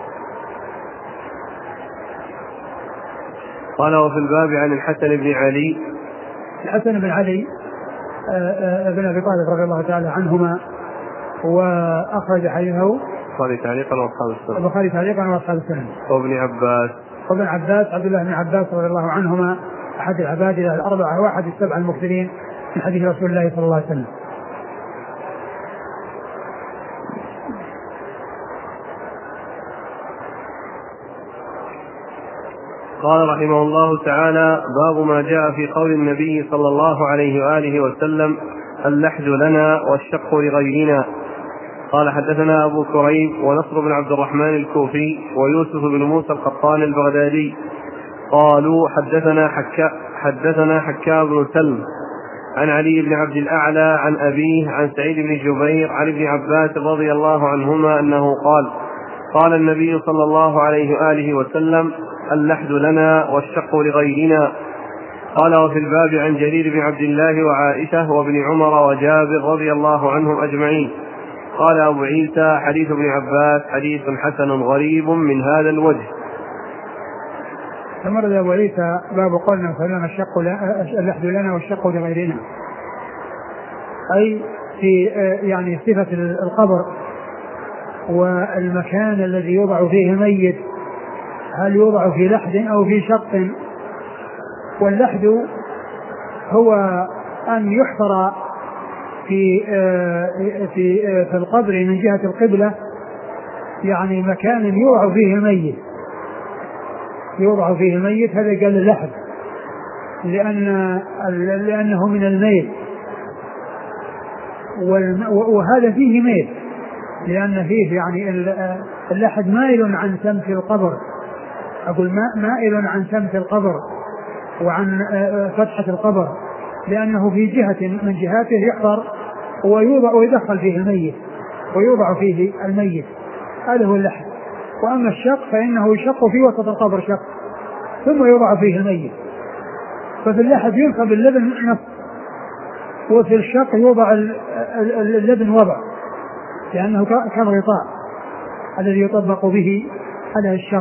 قال وفي الباب عن الحسن بن علي. الحسن بن علي ابن أبي طالب رضي الله تعالى عنهما وأخرج حديثه البخاري تعليقا وأصحاب السنة. البخاري تعليقا وأصحاب السنة. وابن عباس وابن عباس عبد الله بن عباس رضي الله عنهما أحد العباد الأربعة واحد السبع المكثرين من حديث رسول الله صلى الله عليه وسلم. قال رحمه الله تعالى باب ما جاء في قول النبي صلى الله عليه وآله وسلم اللحد لنا والشق لغيرنا. قال حدثنا أبو كريب ونصر بن عبد الرحمن الكوفي ويوسف بن موسى القطان البغدادي قالوا حدثنا حكا حدثنا حكا بن سلم عن علي بن عبد الأعلى عن أبيه عن سعيد بن جبير عن ابن عباس رضي الله عنهما أنه قال قال النبي صلى الله عليه وآله وسلم اللحد لنا والشق لغيرنا. قال وفي الباب عن جرير بن عبد الله وعائشة وابن عمر وجابر رضي الله عنهم أجمعين. قال أبو عيسى حديث ابن عباس حديث حسن غريب من هذا الوجه. ثم رد أبو عيسى باب قولنا فلنا الشق اللحد لنا والشق لغيرنا أي في يعني صفة القبر والمكان الذي يوضع فيه الميت هل يوضع في لحد أو في شق. واللحد هو أن يحفر في في في القبر من جهة القبلة يعني مكان يوضع فيه الميت يوضع فيه الميت هذا قال اللحد لأن لأنه من الميت وهذا فيه ميت لأن فيه يعني اللحد مائل عن سمت القبر. أقول مائل عن سمت القبر وعن فتحة القبر لأنه في جهة من جهاته يحفر ويوضع ويدخل فيه الميت ويوضع فيه الميت هذا هو اللحد. وأما الشق فإنه يشق في وسط القبر شق ثم يوضع فيه الميت. ففي اللحد ينصب اللبن نصب وفي الشق يوضع اللبن وضع لأنه كالغطاء الذي يطبق به على الشق.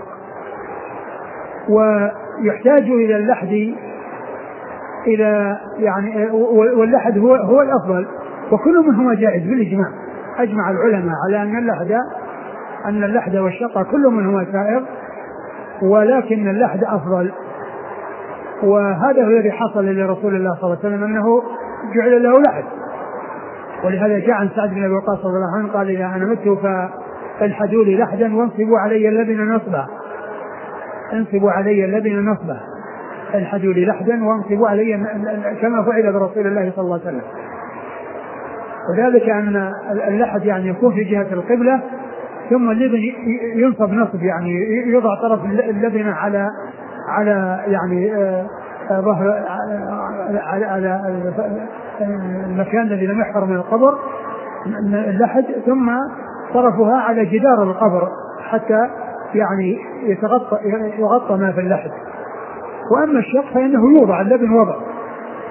ويحتاج إلى اللحد إلى يعني واللحد هو هو الأفضل وكل منهما جائز بالإجماع. أجمع العلماء على أن اللحد أن اللحد والشق كل منهما سائغ ولكن اللحد أفضل. وهذا هو الذي حصل لرسول الله صلى الله عليه وسلم أنه جعل له لحد. ولهذا جاء عن سعد بن أبي وقاص رضي الله عنه قال إذا أنا مت فانحدوا لي لحدا وانصبوا علي اللبن نصبا انصبوا علي اللبن نصبا انحدوا لي لحدا وانصبوا علي كما فعل برسول الله صلى الله عليه وسلم. وذلك أن اللحد يعني يكون في جهة القبلة ثم اللبن ينصب نصب يعني يضع طرف اللبن على على يعني ظهر على, على المكان الذي لم يحفر من القبر اللحد ثم طرفها على جدار القبر حتى يعني يتغطى يغطى ما في اللحد. وأما الشق فإنه يوضع اللبن وضع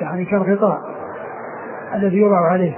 يعني كالغطاء الذي يوضع عليه.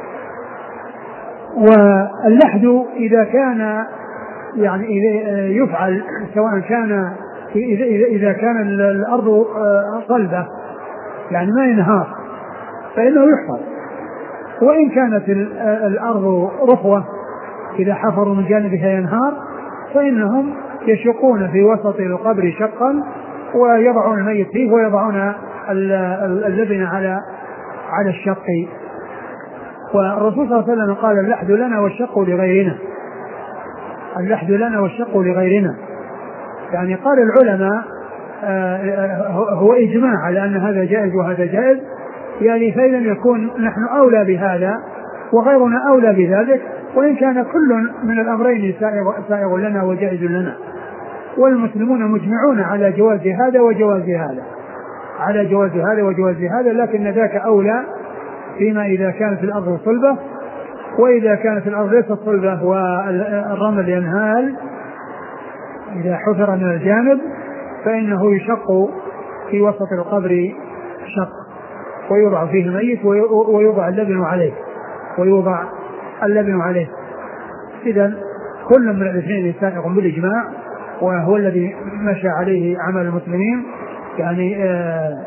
واللحد إذا كان يعني يفعل سواء كان إذا, إذا كان الأرض صلبة يعني ما ينهار فإنه يحفر، وإن كانت الأرض رخوة إذا حفروا من جانبها ينهار فإنهم يشقون في وسط القبر شقا ويضعون الميت فيه ويضعون اللبن على على الشق. والرسول صلى الله عليه وسلم قال اللحد لنا والشق لغيرنا، اللحد لنا والشق لغيرنا. يعني قال العلماء هو إجماع على أن هذا جائز وهذا جائز، يعني فإن لم يكون نحن أولى بهذا وغيرنا أولى بذلك، وإن كان كل من الأمرين سائغ لنا وجائز لنا، والمسلمون مجمعون على جواز هذا وجواز هذا، على جواز هذا وجواز هذا، لكن ذاك أولى فيما إذا كانت الأرض صلبة. وإذا كانت الأرض ليست صلبة والرمل ينهال إذا حفر من الجانب فإنه يشق في وسط القبر شق ويوضع فيه الميت ويوضع اللبن عليه ويوضع اللبن عليه. إذن كل من الاثنين سائغ بالإجماع، وهو الذي مشى عليه عمل المسلمين. يعني آه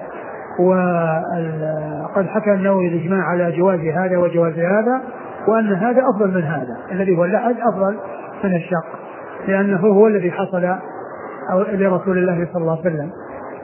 وقد حكى النووي الإجماع على جواز هذا وجواز هذا، وأن هذا أفضل من هذا الذي هو اللحد أفضل من الشق، لأنه هو الذي حصل لرسول الله صلى الله عليه وسلم.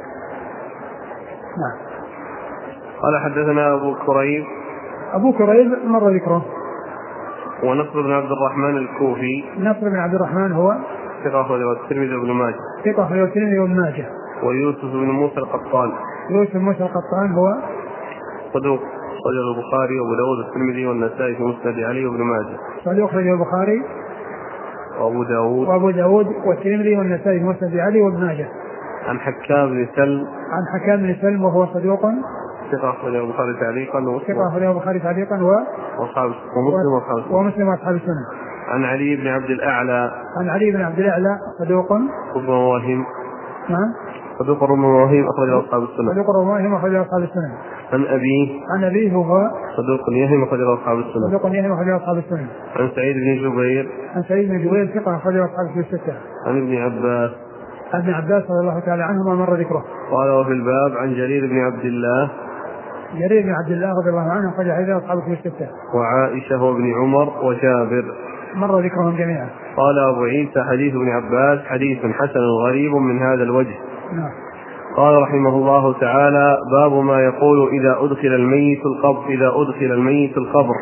نعم. قال حدثنا أبو كريب أبو كريب مر ذكره. ونصر بن عبد الرحمن الكوفي. نصر بن عبد الرحمن هو ثقة أخرجه الترمذي وابن ماجه. ثقة أخرجه الترمذي وابن ماجه. ويوسف بن موسى القطان. يوسف بن موسى القطان هو صدوق أخرجه البخاري وأبو داود والترمذي والنسائي في مسند علي وابن ماجه. صدوق أخرجه البخاري وأبو داود وأبو داود والترمذي والنسائي في مسند علي وابن ماجه. عن حكام بن سلم. عن حكام بن سلم وهو صدوق ثقة أخرجه البخاري تعليقا. ثقة أخرجه البخاري تعليقا و وأصحاب ومسلم وأصحاب السنن. ومسلم وأصحاب السنن. عن علي بن عبد الأعلى. عن علي بن عبد الأعلى صدوق ربما وهم. نعم. صدوق ربما وهم أخرجه أصحاب السنن. صدوق ربما وهم أخرجه أصحاب السنن. عن أبيه. عن أبيه هو صدوق يهم أخرجه أصحاب السنن. صدوق يهم أخرجه أصحاب السنن. عن سعيد بن جبير. عن سعيد بن جبير ثقة أخرجه أصحاب الستة. عن ابن عباس. عن ابن عباس رضي الله تعالى عنهما مر ذكره. قال وفي الباب عن جرير بن عبد الله. جرير بن عبد الله رضي الله عنه أخرج حديث أصحاب الستة. وعائشة وابن عمر وجابر مر ذكرهم جميعا. قال أبو عيسى حديث ابن عباس حديث حسن غريب من هذا الوجه. نعم. قال رحمه الله تعالى باب ما يقول إذا أدخل الميت القبر إذا أدخل الميت القبر.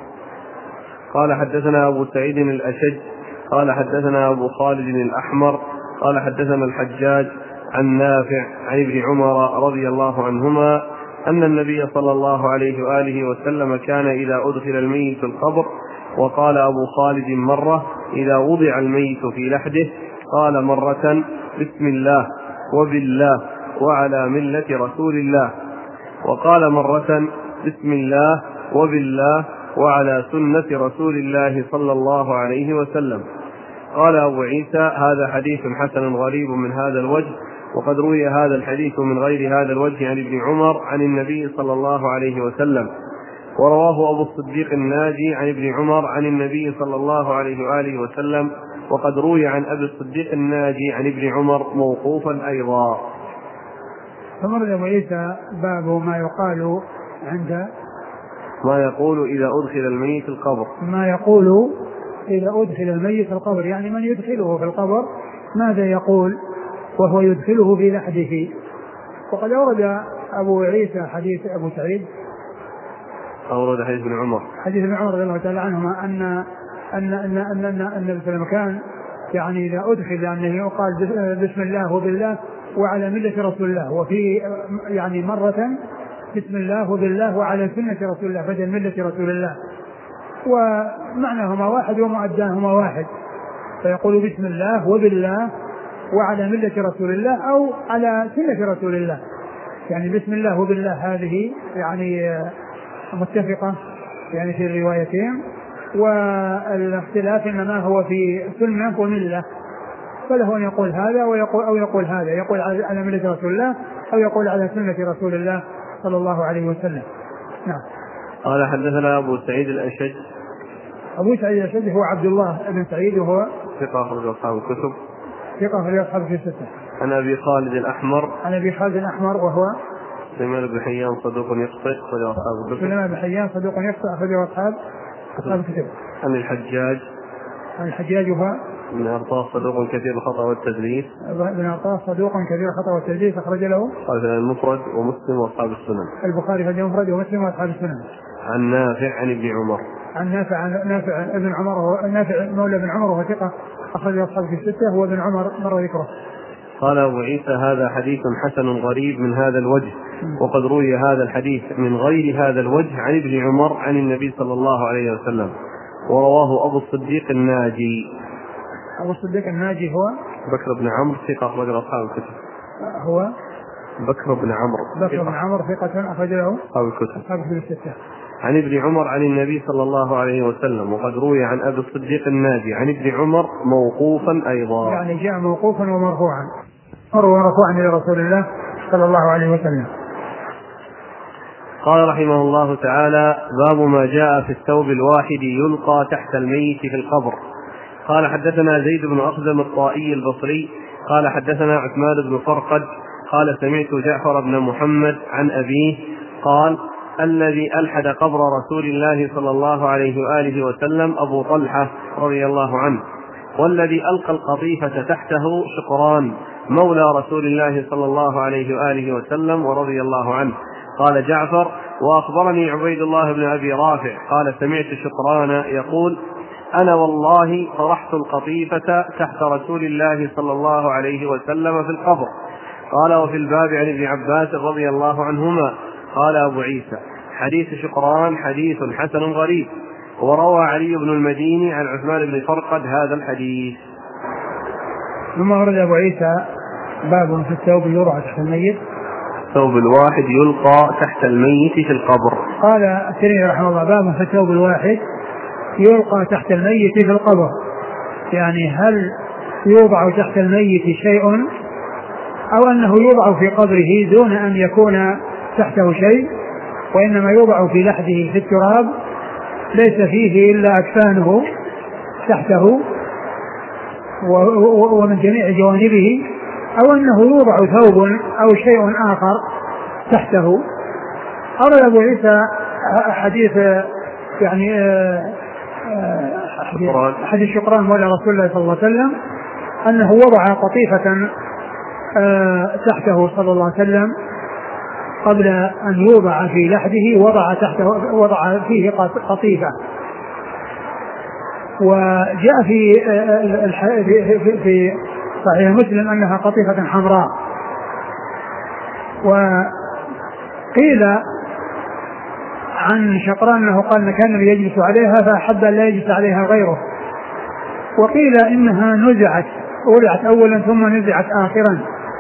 قال حدثنا أبو سعيد الأشج قال حدثنا أبو خالد الأحمر قال حدثنا الحجاج عن نافع عن ابن عمر رضي الله عنهما أن النبي صلى الله عليه وآله وسلم كان إذا أدخل الميت القبر. وقال أبو خالد مرة إذا وضع الميت في لحده قال مرة بسم الله وبالله وعلى ملة رسول الله. وقال مرة بسم الله وبالله وعلى سنة رسول الله صلى الله عليه وسلم. قال أبو عيسى هذا حديث حسن غريب من هذا الوجه، وقد روي هذا الحديث من غير هذا الوجه عن ابن عمر عن النبي صلى الله عليه وسلم. ورواه أبو الصديق الناجي عن ابن عمر عن النبي صلى الله عليه وآله وسلم، وقد روي عن أبي الصديق الناجي عن ابن عمر موقوفا أيضا. فمر أبو عيسى باب ما يقال عند ما يقول إذا أدخل الميت القبر. ما يقول إذا أدخل الميت القبر، يعني من يدخله في القبر ماذا يقول وهو يدخله في لحده. وقد أورد أبو عيسى حديث أبو سعيد أورد حديث ابن عمر حديث ابن عمر رضي الله تعالى عنهما أن أن أن أن أن النبي صلى الله عليه وسلم كان يعني إذا أدخل أنه يقال بسم الله وبالله وعلى ملة رسول الله، وفي يعني مرة بسم الله وبالله وعلى سنة رسول الله بدل ملة رسول الله، ومعناهما واحد ومؤداهما واحد، فيقول بسم الله وبالله وعلى ملة رسول الله أو على سنة رسول الله. يعني بسم الله وبالله هذه يعني متفقة يعني في الروايتين، والاختلاف إنما هو في سنة وملة، فله أن يقول هذا ويقول أو يقول هذا، يقول على ملة رسول الله أو يقول على سنة رسول الله صلى الله عليه وسلم. نعم. قال حدثنا أبو سعيد الأشج. أبو سعيد الأشج هو عبد الله بن سعيد وهو ثقة أخرج أصحاب الكتب. ثقة أخرج أصحاب الكتب. عن أبي خالد الأحمر. عن أبي خالد الأحمر وهو سليمان بن حيان صدوق يخطئ أخرج أصحاب الكتب. سليمان بن حيان صدوق يخطئ أخرج أصحاب أصحاب الكتب. عن الحجاج. عن الحجاج هو من أرطاس صدوق كثير الخطأ والتدليس. من أرطاس صدوق كثير الخطأ والتدليس أخرج له قال المفرد ومسلم وأصحاب السنن. البخاري في المفرد ومسلم وأصحاب السنن. عن نافع عن ابن عمر. عن نافع عن نافع ابن عمر هو نافع مولى بن عمر وهو ثقة أخرج أصحاب في الستة هو ابن عمر مر ذكره. قال أبو عيسى هذا حديث حسن غريب من هذا الوجه، وقد روي هذا الحديث من غير هذا الوجه عن ابن عمر عن النبي صلى الله عليه وسلم، ورواه أبو الصديق الناجي. أبو الصديق الناجي هو بكر بن عمرو ثقة أخرج أصحاب الكتب. هو بكر بن عمرو بكر بن عمرو ثقة أخرج له أصحاب الكتب. أصحاب الكتب الستة. عن ابن عمر عن النبي صلى الله عليه وسلم، وقد روي عن أبي الصديق الناجي عن ابن عمر موقوفا أيضا، يعني جاء موقوفا ومرفوعا مرفوعا إلى رسول الله صلى الله عليه وسلم. قال رحمه الله تعالى: باب ما جاء في الثوب الواحد يلقى تحت الميت في القبر. قال حدثنا زيد بن أخزم الطائي البصري قال حدثنا عثمان بن فرقد قال سمعت جعفر بن محمد عن أبيه قال: الذي ألحد قبر رسول الله صلى الله عليه وآله وسلم أبو طلحة رضي الله عنه، والذي ألقى القطيفة تحته شقران مولى رسول الله صلى الله عليه وآله وسلم ورضي الله عنه. قال جعفر: وأخبرني عبيد الله بن أبي رافع قال سمعت شقران يقول: أنا والله طرحت القطيفة تحت رسول الله صلى الله عليه وسلم في القبر. قال: وفي الباب عن ابن عباس رضي الله عنهما. قال أبو عيسى: حديث شقران حديث حسن غريب. وروى علي بن المديني عن عثمان بن فرقد هذا الحديث. ثم ورد أبو عيسى باب في الثوب يلقى تحت الميت. الثوب الواحد يلقى تحت الميت في القبر. قال الترمذي رحمه الله باب في الثوب الواحد يلقى تحت الميت في القبر، يعني هل يوضع تحت الميت شيء أو أنه يوضع في قبره دون أن يكون تحته شيء، وإنما يوضع في لحده في التراب ليس فيه إلا أكفانه تحته ومن جميع جوانبه، أو أنه يوضع ثوب أو شيء آخر تحته. أرى أبو عيسى حديث يعني حديث شقران مولى رسول الله صلى الله عليه وسلم أنه وضع قطيفة تحته صلى الله عليه وسلم قبل أن يوضع في لحده، وضع تحته وضع فيه قطيفة. وجاء في في صحيح مسلم أنها قطيفة حمراء، وقيل عن شقران أنه قال أن كان يجلس عليها فأحب أن لا يجلس عليها غيره، وقيل إنها نزعت وضعت أولا ثم نزعت آخرا.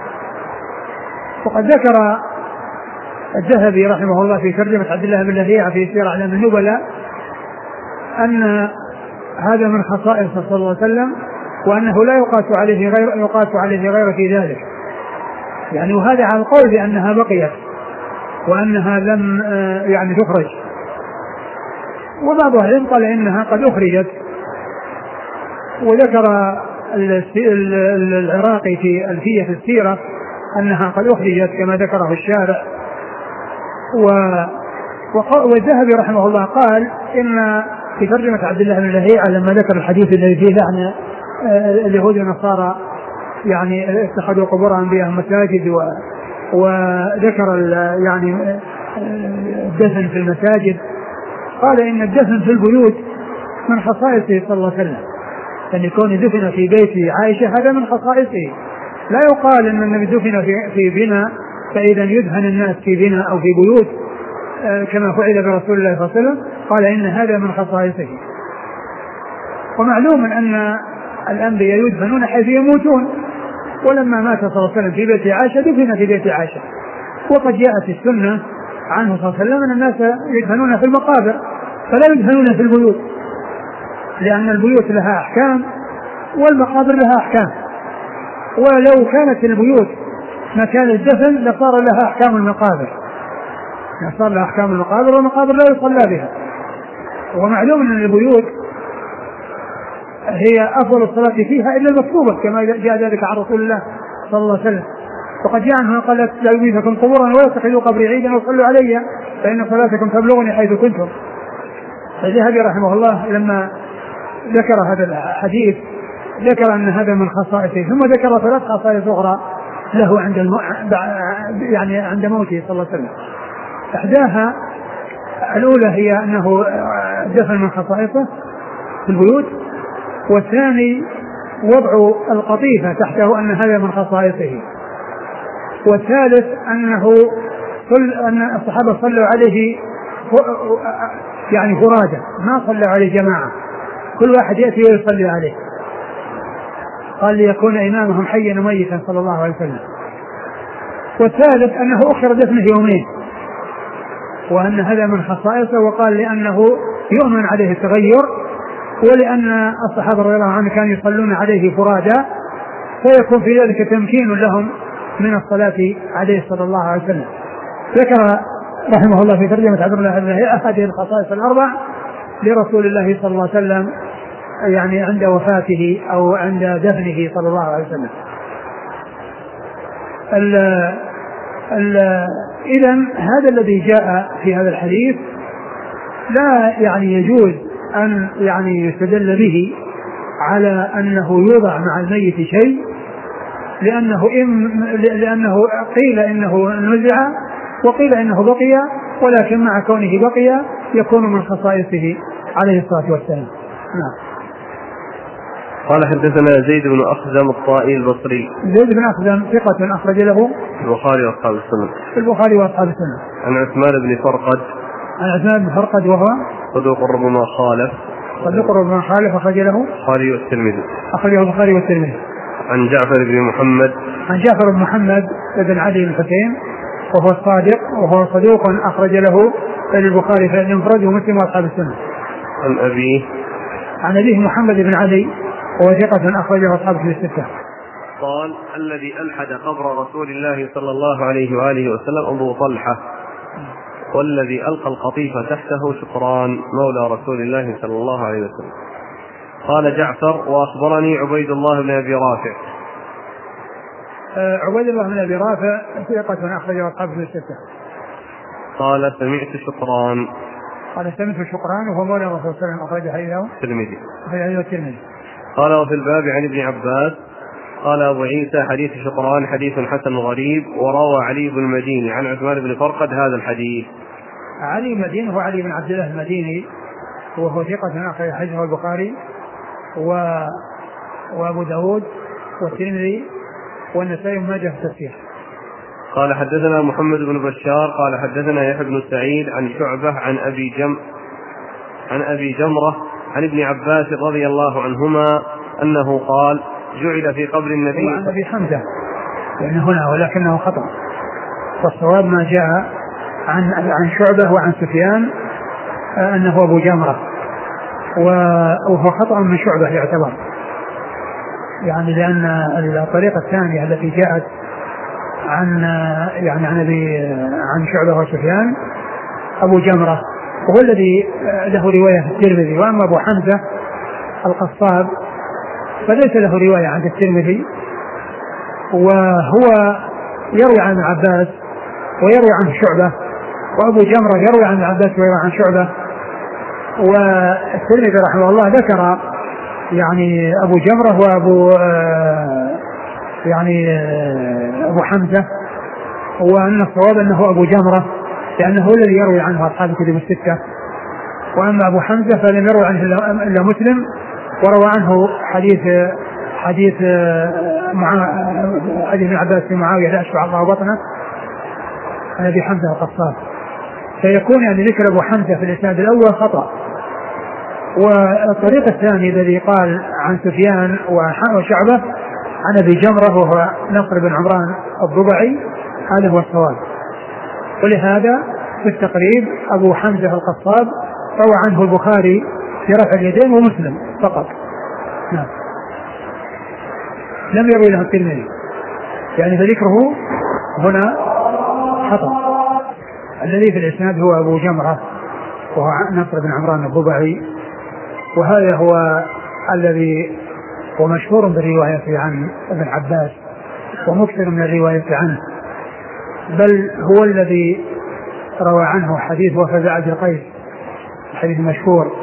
وقد ذكر الذهبي رحمه الله في ترجمة عبد الله بن لهيعة في سير أعلام النبلاء أن هذا من خصائصه صلى الله عليه وسلم، وأنه لا يقاس عليه غير يقاس عليه غير في ذلك، يعني وهذا على القول بأنها بقيت وأنها لم يعني تخرج. وبعض أهل قال إنها قد أخرجت، وذكر العراقي في ألفية السيرة أنها قد أخرجت كما ذكره الشارع. والذهبي رحمه الله قال إن في ترجمة عبد الله بن لهيعة لما ذكر الحديث الذي فيه لعن اليهود والنصارى يعني اتخذوا قبور أنبيائهم مساجد، وذكر يعني الدفن في المساجد، قال إن الدفن في البيوت من خصائصه صلى الله عليه وسلم، أن يكون دفن في بيت عائشة هذا من خصائصه. لا يقال أن النبي دفن في, في بناء فإذا يدهن الناس في بناء أو في بيوت كما فعل برسول الله صلى الله عليه وسلم، قال إن هذا من خصائصه. ومعلوم أن الأنبياء يدفنون حيث يموتون، ولما مات صلى الله عليه وسلم في بيت عائشة دفن في بيت عائشة. وقد جاءت السنة عنه صلى الله عليه وسلم أن الناس يدفنون في المقابر فلا يدفنون في البيوت، لأن البيوت لها أحكام والمقابر لها أحكام، ولو كانت البيوت مكان الدفن لصار لها أحكام المقابر. يعني صار لها أحكام المقابر والمقابر لا يصلى بها. ومعلوم أن البيوت هي أفضل الصلاة فيها إلا المكتوبة كما جاء ذلك عن رسول الله صلى الله عليه وسلم. وقد جاء عنه قال لا يبيتكم قبورا ولا تتخذوا قبري عيدا وصلوا علي فإن صلاتكم تبلغني حيث كنتم. الذهبي رحمه الله لما ذكر هذا الحديث ذكر أن هذا من خصائصه، ثم ذكر ثلاث خصائص أخرى له عند الم... يعني عند موته صلى الله عليه وسلم. إحداها الأولى هي أنه دفن من خصائصه في البيوت، والثاني وضع القطيفة تحته أن هذا من خصائصه، والثالث أنه صل... أن الصحابة صلوا عليه يعني فرادى ما صلوا عليه جماعة، كل واحد يأتي ويصلي عليه، قال ليكون إمامهم حيا وميتا صلى الله عليه وسلم. والثالث أنه أخر دفنه يومين، وأن هذا من خصائصه، وقال لأنه يؤمن عليه التغير، ولأن الصحابة رضي الله عنهم كانوا يصلون عليه فرادى فيكون في ذلك تمكين لهم من الصلاة عليه صلى الله عليه وسلم. ذكر رحمه الله في ترجمة عبد الله بن هذه الخصائص الأربع لرسول الله صلى الله عليه وسلم يعني عند وفاته أو عند دفنه صلى الله عليه وسلم. إذن هذا الذي جاء في هذا الحديث لا يعني يجوز أن يعني يستدل به على أنه يوضع مع الميت شيء، لأنه, إم لأنه قيل إنه نزع وقيل إنه بقي، ولكن مع كونه بقي يكون من خصائصه عليه الصلاة والسلام. نعم. قال حدثنا زيد بن أخزم الطائي البصري. زيد بن أخزم ثقة أخرج له البخاري وأصحاب السنة. البخاري وأصحاب السنة. عن عثمان بن فرقد. عن عثمان بن فرقد وهو صدوق ربما خالف. صدوق ربما خالف أخرج له البخاري والترمذي. أخرجه البخاري والترمذي. عن جعفر بن محمد. عن جعفر بن محمد بن علي بن الحسين وهو الصادق وهو صدوق أخرج له البخاري في المفرد ومسلم وأصحاب السنة. عن أبيه. عن أبيه محمد بن علي وهو ثقة أخرجه أصحاب في الستة. قال الذي ألحد قبر رسول الله صلى الله عليه وآله وسلم أبو طلحة، والذي ألقى القطيفة تحته شقران مولى رسول الله صلى الله عليه وسلم. قال جعفر وأخبرني عبيد الله بن أبي رافع. آه عبيد الله بن أبي رافع ثقة أخرجه أصحاب في الستة. قال سمعت شقران. قال سمعت شقران وهو مولى رسول الله صلى الله عليه وسلم أخرج حديثه الترمذي. أخرج الترمذي. قال وفي الباب عن ابن عباس قال أبو عيسى حديث شقران حديث حسن غريب، وروى علي بن المديني عن عثمان بن فرقد هذا الحديث. علي بن المديني هو علي بن عبد الله المديني وهو ثقة أخرج حديثه البخاري و... وأبو داود والترمذي والنسائي وما جاء في التفسير. قال حدثنا محمد بن بشار قال حدثنا يحيى بن سعيد عن شعبة عن أبي جم عن أبي جمرة عن ابن عباس رضي الله عنهما أنه قال جعل في قبر النبي. عن أبي حمزة يعني هنا ولكنه خطأ، فالصواب ما جاء عن عن شعبة وعن سفيان أنه أبو جمرة، وهو خطأ من شعبة يعتبر يعني، لأن الطريقة الثانية التي جاءت عن يعني عن أبي عن شعبة وسفيان أبو جمرة وهو الذي له رواية في الترمذي، وأما أبو حمزة القصاب فليس له رواية عند الترمذي، وهو يروي عن عباس ويروي عن شعبة، وأبو جمرة يروي عن عباس ويروي عن شعبة. والترمذي رحمه الله ذكر يعني أبو جمرة وأبو يعني أبو حمزة، وأن الصواب أنه أبو جمرة لأنه هو الذي يروي عنه أصحاب الكتب الستة، وأما أبو حمزة فلم يروي عنه إلا مسلم، وروى عنه حديث حديث حديث ابن عباس في معاوية لا أشبع الله بطنه عن أبي حمزة القصاب، فيكون يعني ذكر أبو حمزة في الإسناد الأول خطأ. والطريق الثاني الذي قال عن سفيان وشعبة عن أبي جمرة وهو نصر بن عمران الضبعي هذا هو الصواب، ولهذا في التقريب أبو حمزة القصاب روى عنه البخاري في رفع اليدين ومسلم فقط. نعم. لم يروي له الترمذي يعني فذكره هنا خطأ. الذي في الإسناد هو أبو جمرة وهو نصر بن عمران الضبعي، وهذا هو الذي هو مشهور بالرواية عن ابن عباس ومكثر من الرواية عنه، بل هو الذي روى عنه حديث وفد عبد القيس، الحديث المشهور،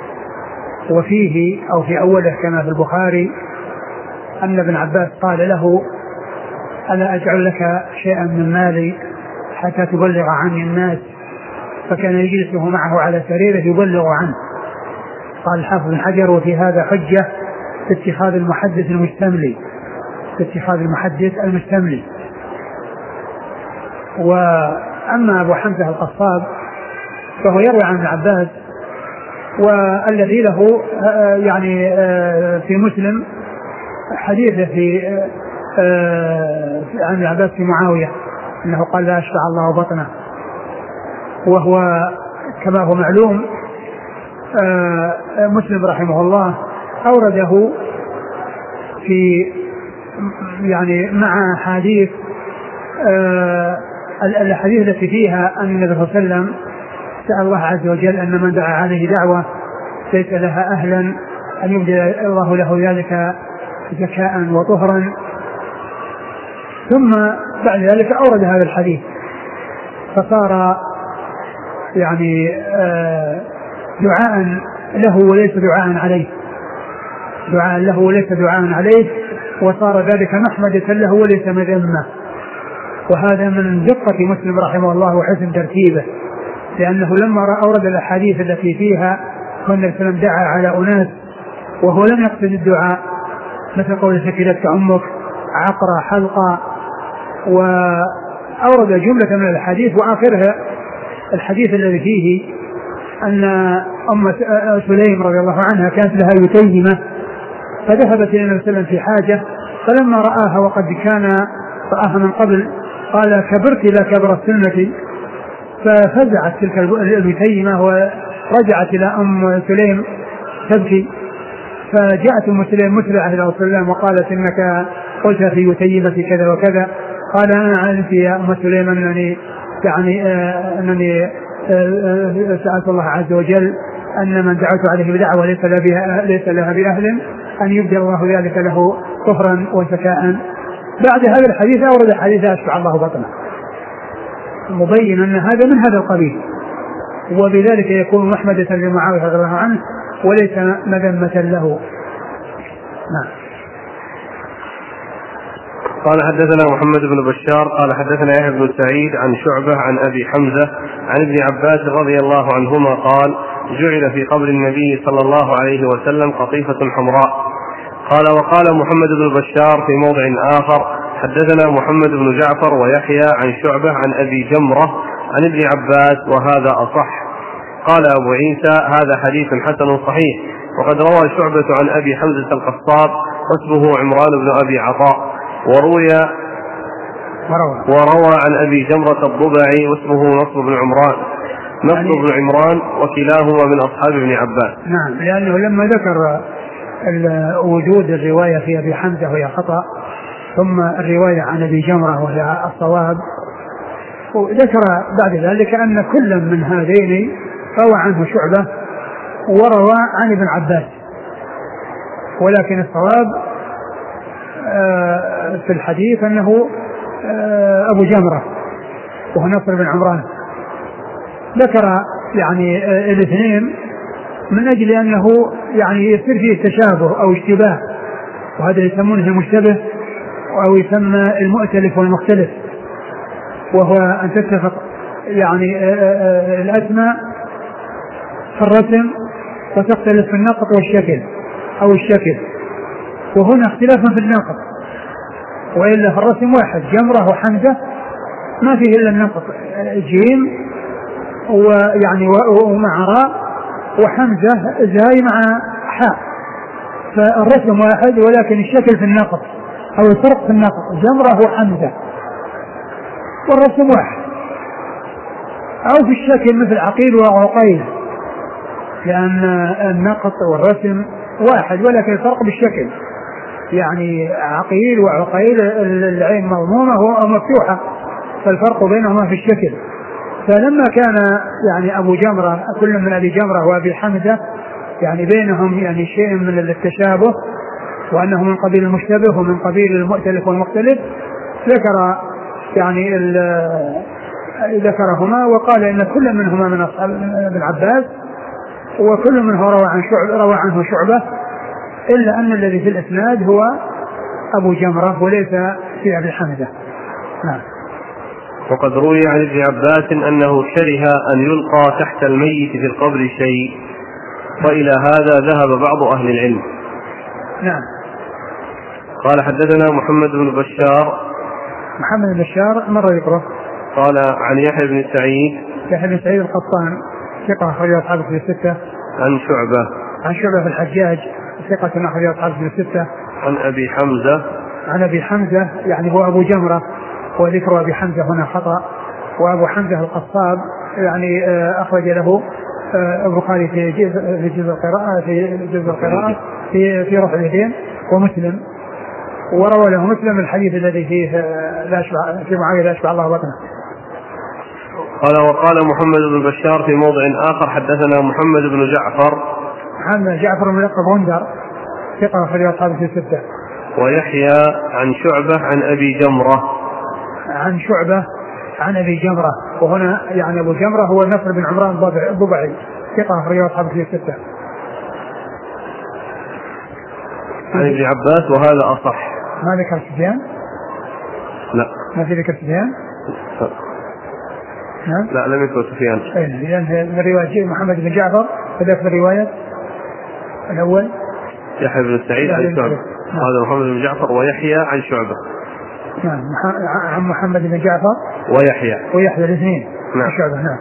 وفيه أو في أوله كما في البخاري أن ابن عباس قال له: ألا أجعل لك شيئا من مالي حتى تبلغ عني الناس؟ فكان يجلسه معه على سريره يبلغ عنه. قال الحافظ بن حجر: وفي هذا حجة في اتخاذ المحدث المستملي، في اتخاذ المحدث المستملي. وأما أبو حمزة القصاب فهو يروي عن ابن عباس، والذي له يعني في مسلم حديثه في عن ابن عباس في معاوية أنه قال: لا أشفع الله بطنه، وهو كما هو معلوم مسلم رحمه الله أورده في يعني مع حديث الحديث التي فيها أن النبي صلى الله عليه وسلم سأل الله عز وجل أن من دعا عليه دعوة ليس لها أهلا أن يبدل الله له ذلك زكاء وطهرا. ثم بعد ذلك أورد هذا الحديث، فصار يعني دعاء له وليس دعاء عليه، دعاء له وليس دعاء عليه، وصار ذلك محمدة له وليس مذمة. وهذا من دقة مسلم رحمه الله وحسن ترتيبه، لأنه لما أورد الأحاديث التي فيها أن النبي صلى الله عليه وسلم دعا على أناس وهو لم يقصد الدعاء، مثل قول سكلتك أمك، عقرة، حلقة، وأورد جملة من الحديث، وآخرها الحديث الذي فيه أن أم سليم رضي الله عنها كانت لها يتيمة فذهبت إلى النبي صلى الله عليه وسلم في حاجة، فلما رآها وقد كان رآها من قبل قال: كبرت إلى كبر السنة، ففزعت تلك اليتيمة ورجعت إلى أم سليم تبكي، فجاءت أم سليم مسرعة إلى رسول الله وقالت: إنك قلت في يتيمة كذا وكذا. قال: أنا علمت يا أم سليم أنني يعني آه أنني آه سألت الله عز وجل أن من دعوت عليه بدعوة ليس لها ليس لها بأهل أن يبدل الله ذلك له كفرا وشكاء. بعد هذا الحديث أورد حديث أشفع الله بطنه، مبين أن هذا من هذا القبيل، وبذلك يكون محمدة لمعاوية رضي الله عنه وليس مذمة له. نعم. قال: حدثنا محمد بن بشار قال حدثنا يحيى بن سعيد عن شعبة عن أبي حمزة عن ابن عباس رضي الله عنهما قال: جعل في قبر النبي صلى الله عليه وسلم قطيفة حمراء. قال: وقال محمد بن بشار في موضع آخر: حدثنا محمد بن جعفر ويحيى عن شعبة عن أبي جمرة عن ابن عباس وهذا أصح. قال أبو عيسى: هذا حديث حسن صحيح. وقد روى شعبة عن أبي حمزة القصاب واسمه عمران بن أبي عطاء، وروي وروى عن أبي جمرة الضبعي واسمه نصر بن عمران نصر بن عمران وكلاهما من أصحاب ابن عباس. نعم، لأنه لما ذكر وجود الرواية في أبي حمزة وهي خطأ، ثم الرواية عن أبي جمرة وهي الصواب، وذكر بعد ذلك أن كل من هذين روى عنه شعبة وروى عن ابن عباس، ولكن الصواب في الحديث أنه أبو جمرة وهو نصر بن عمران. ذكر يعني الاثنين من أجل أنه يعني يصير فيه تشابه أو اشتباه، وهذا يسمونه المشتبه أو يسمى المؤتلف والمختلف، وهو أن تتفق يعني الأسماء في الرسم وتختلف في النقط والشكل أو الشكل، وهنا اختلاف في النقط، وإلا في الرسم واحد جمرة وحمزة ما فيه إلا النقط، جيم ويعني ومع راء وحمزة زاي مع حاء، فالرسم واحد ولكن الشكل في النقط أو الفرق في النقط، جمرة وحمزة، والرسم واحد، أو في الشكل مثل عقيل وعقيل، لأن النقط والرسم واحد ولكن الفرق بالشكل، يعني عقيل وعقيل العين مضمومة ومفتوحة، فالفرق بينهما في الشكل، فلما كان يعني أبو جمرة كل من أبي جمرة وأبي حمزة يعني بينهم يعني شيء من التشابه وأنه من قبيل المشتبه ومن قبيل المؤتلف والمختلف ذكر يعني ذكرهما وقال إن كل منهما من أصحاب ابن عباس وكل منه روى عن شعب روى عنه شعبة إلا أن الذي في الإسناد هو أبو جمرة وليس في أبي حمزة. نعم. وقد روي عن ابن عباس أنه كره أن يلقى تحت الميت في القبر شيء وإلى هذا ذهب بعض أهل العلم. نعم. قال حدثنا محمد بن بشار. محمد بن بشار مرة يقرأ. قال عن يحيى بن سعيد. يحيى بن سعيد القطان ثقة أخرج أصحابه في الستة. عن شعبة. عن شعبة في الحجاج ثقة أخرج أصحابه في الستة. عن أبي حمزة. عن أبي حمزة يعني هو أبو جمرة وذكر أبي حمزة هنا خطأ وأبو حمزة القصاب يعني أخرج له البخاري في جزء في جزء القراءة في جزء القراءة في في رفع اليدين ومسلم وروى له مسلم الحديث الذي فيه لا يشبع في معاوية لا يشبع الله بطنه. قال وقال محمد بن بشار في موضع آخر حدثنا محمد بن جعفر. محمد جعفر بن لقب غندر ثقة أخرج أصحابه في الستة. ويحيى عن شعبة عن أبي جمرة. عن شعبة عن أبي جمرة وهنا يعني أبو جمرة هو نصر بن عمران الضبعي ثقة أخرج أصحابه في الستة. عن ابن عباس وهذا أصح. ما ذكر سفيان؟ لا. ما في ذكر سفيان؟ لا. لا لم يذكر سفيان. لأن من رواية محمد بن جعفر فذاك الرواية الأول يحيى بن سعيد عن شعبة. هذا محمد بن جعفر ويحيى عن شعبة. نعم عن محمد بن جعفر ويحيى ويحيى الاثنين. نعم. شعبة. نعم.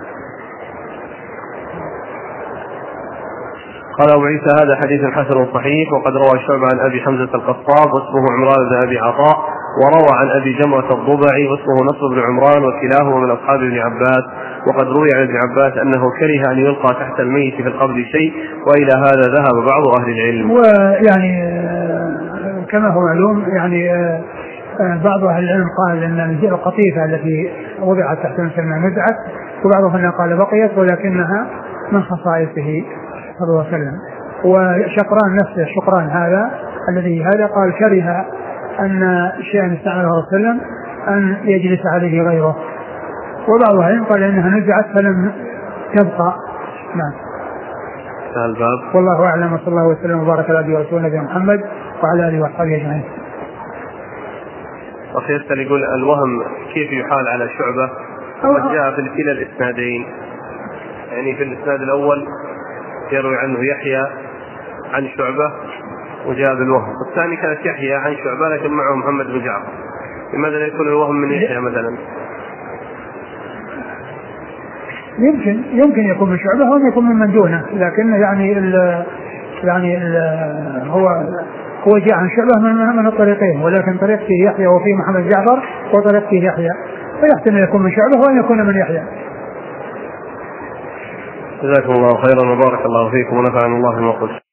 قال أبو عيسى هذا حديث حسن صحيح وقد روى شعبة عن أبي حمزة القصاب واسمه عمران بن أبي عطاء وروى عن أبي جمرة الضبعي واسمه نصر بن عمران وكلاهما من أصحاب ابن عباس. وقد روي عن ابن عباس أنه كره أن يلقى تحت الميت في القبر شيء وإلى هذا ذهب بعض أهل العلم. ويعني كما هو معلوم يعني بعض أهل العلم قال أن القطيفة التي وضعت تحت المسلمة نزعت وبعضهم قال بقيت ولكنها من خصائصه صلى الله عليه وسلم. وشقران نفسه شقران هذا الذي هذا قال كره أن شيئا استعمله صلى الله عليه وسلم أن يجلس عليه غيره وبعض أهل قال أنها نزعت فلم تبقى. نعم. الباب. والله أعلم وصلى الله وسلم وبارك على نبينا ورسولنا محمد وعلى آله وصحبه أجمعين. أخي يسأل يقول الوهم كيف يحال على شعبة وقد جاء في كلا الإسنادين يعني في الإسناد الأول يروي عنه يحيى عن شعبة وجاء بالوهم والثاني كانت يحيى عن شعبة لكن معه محمد بن جعفر. لماذا لا يكون الوهم من يحيى مثلا؟ يمكن يمكن يكون من شعبة أو يكون من دونه لكن يعني ال يعني ال هو هو جاء عن شعبة من من الطريقين ولكن طريق فيه يحيى وفيه محمد جعفر وطريق فيه يحيى فيحتمل يكون من شعبة وأن يكون من يحيى. جزاكم الله خيرا وبارك الله فيكم ونفعنا الله بما قلت.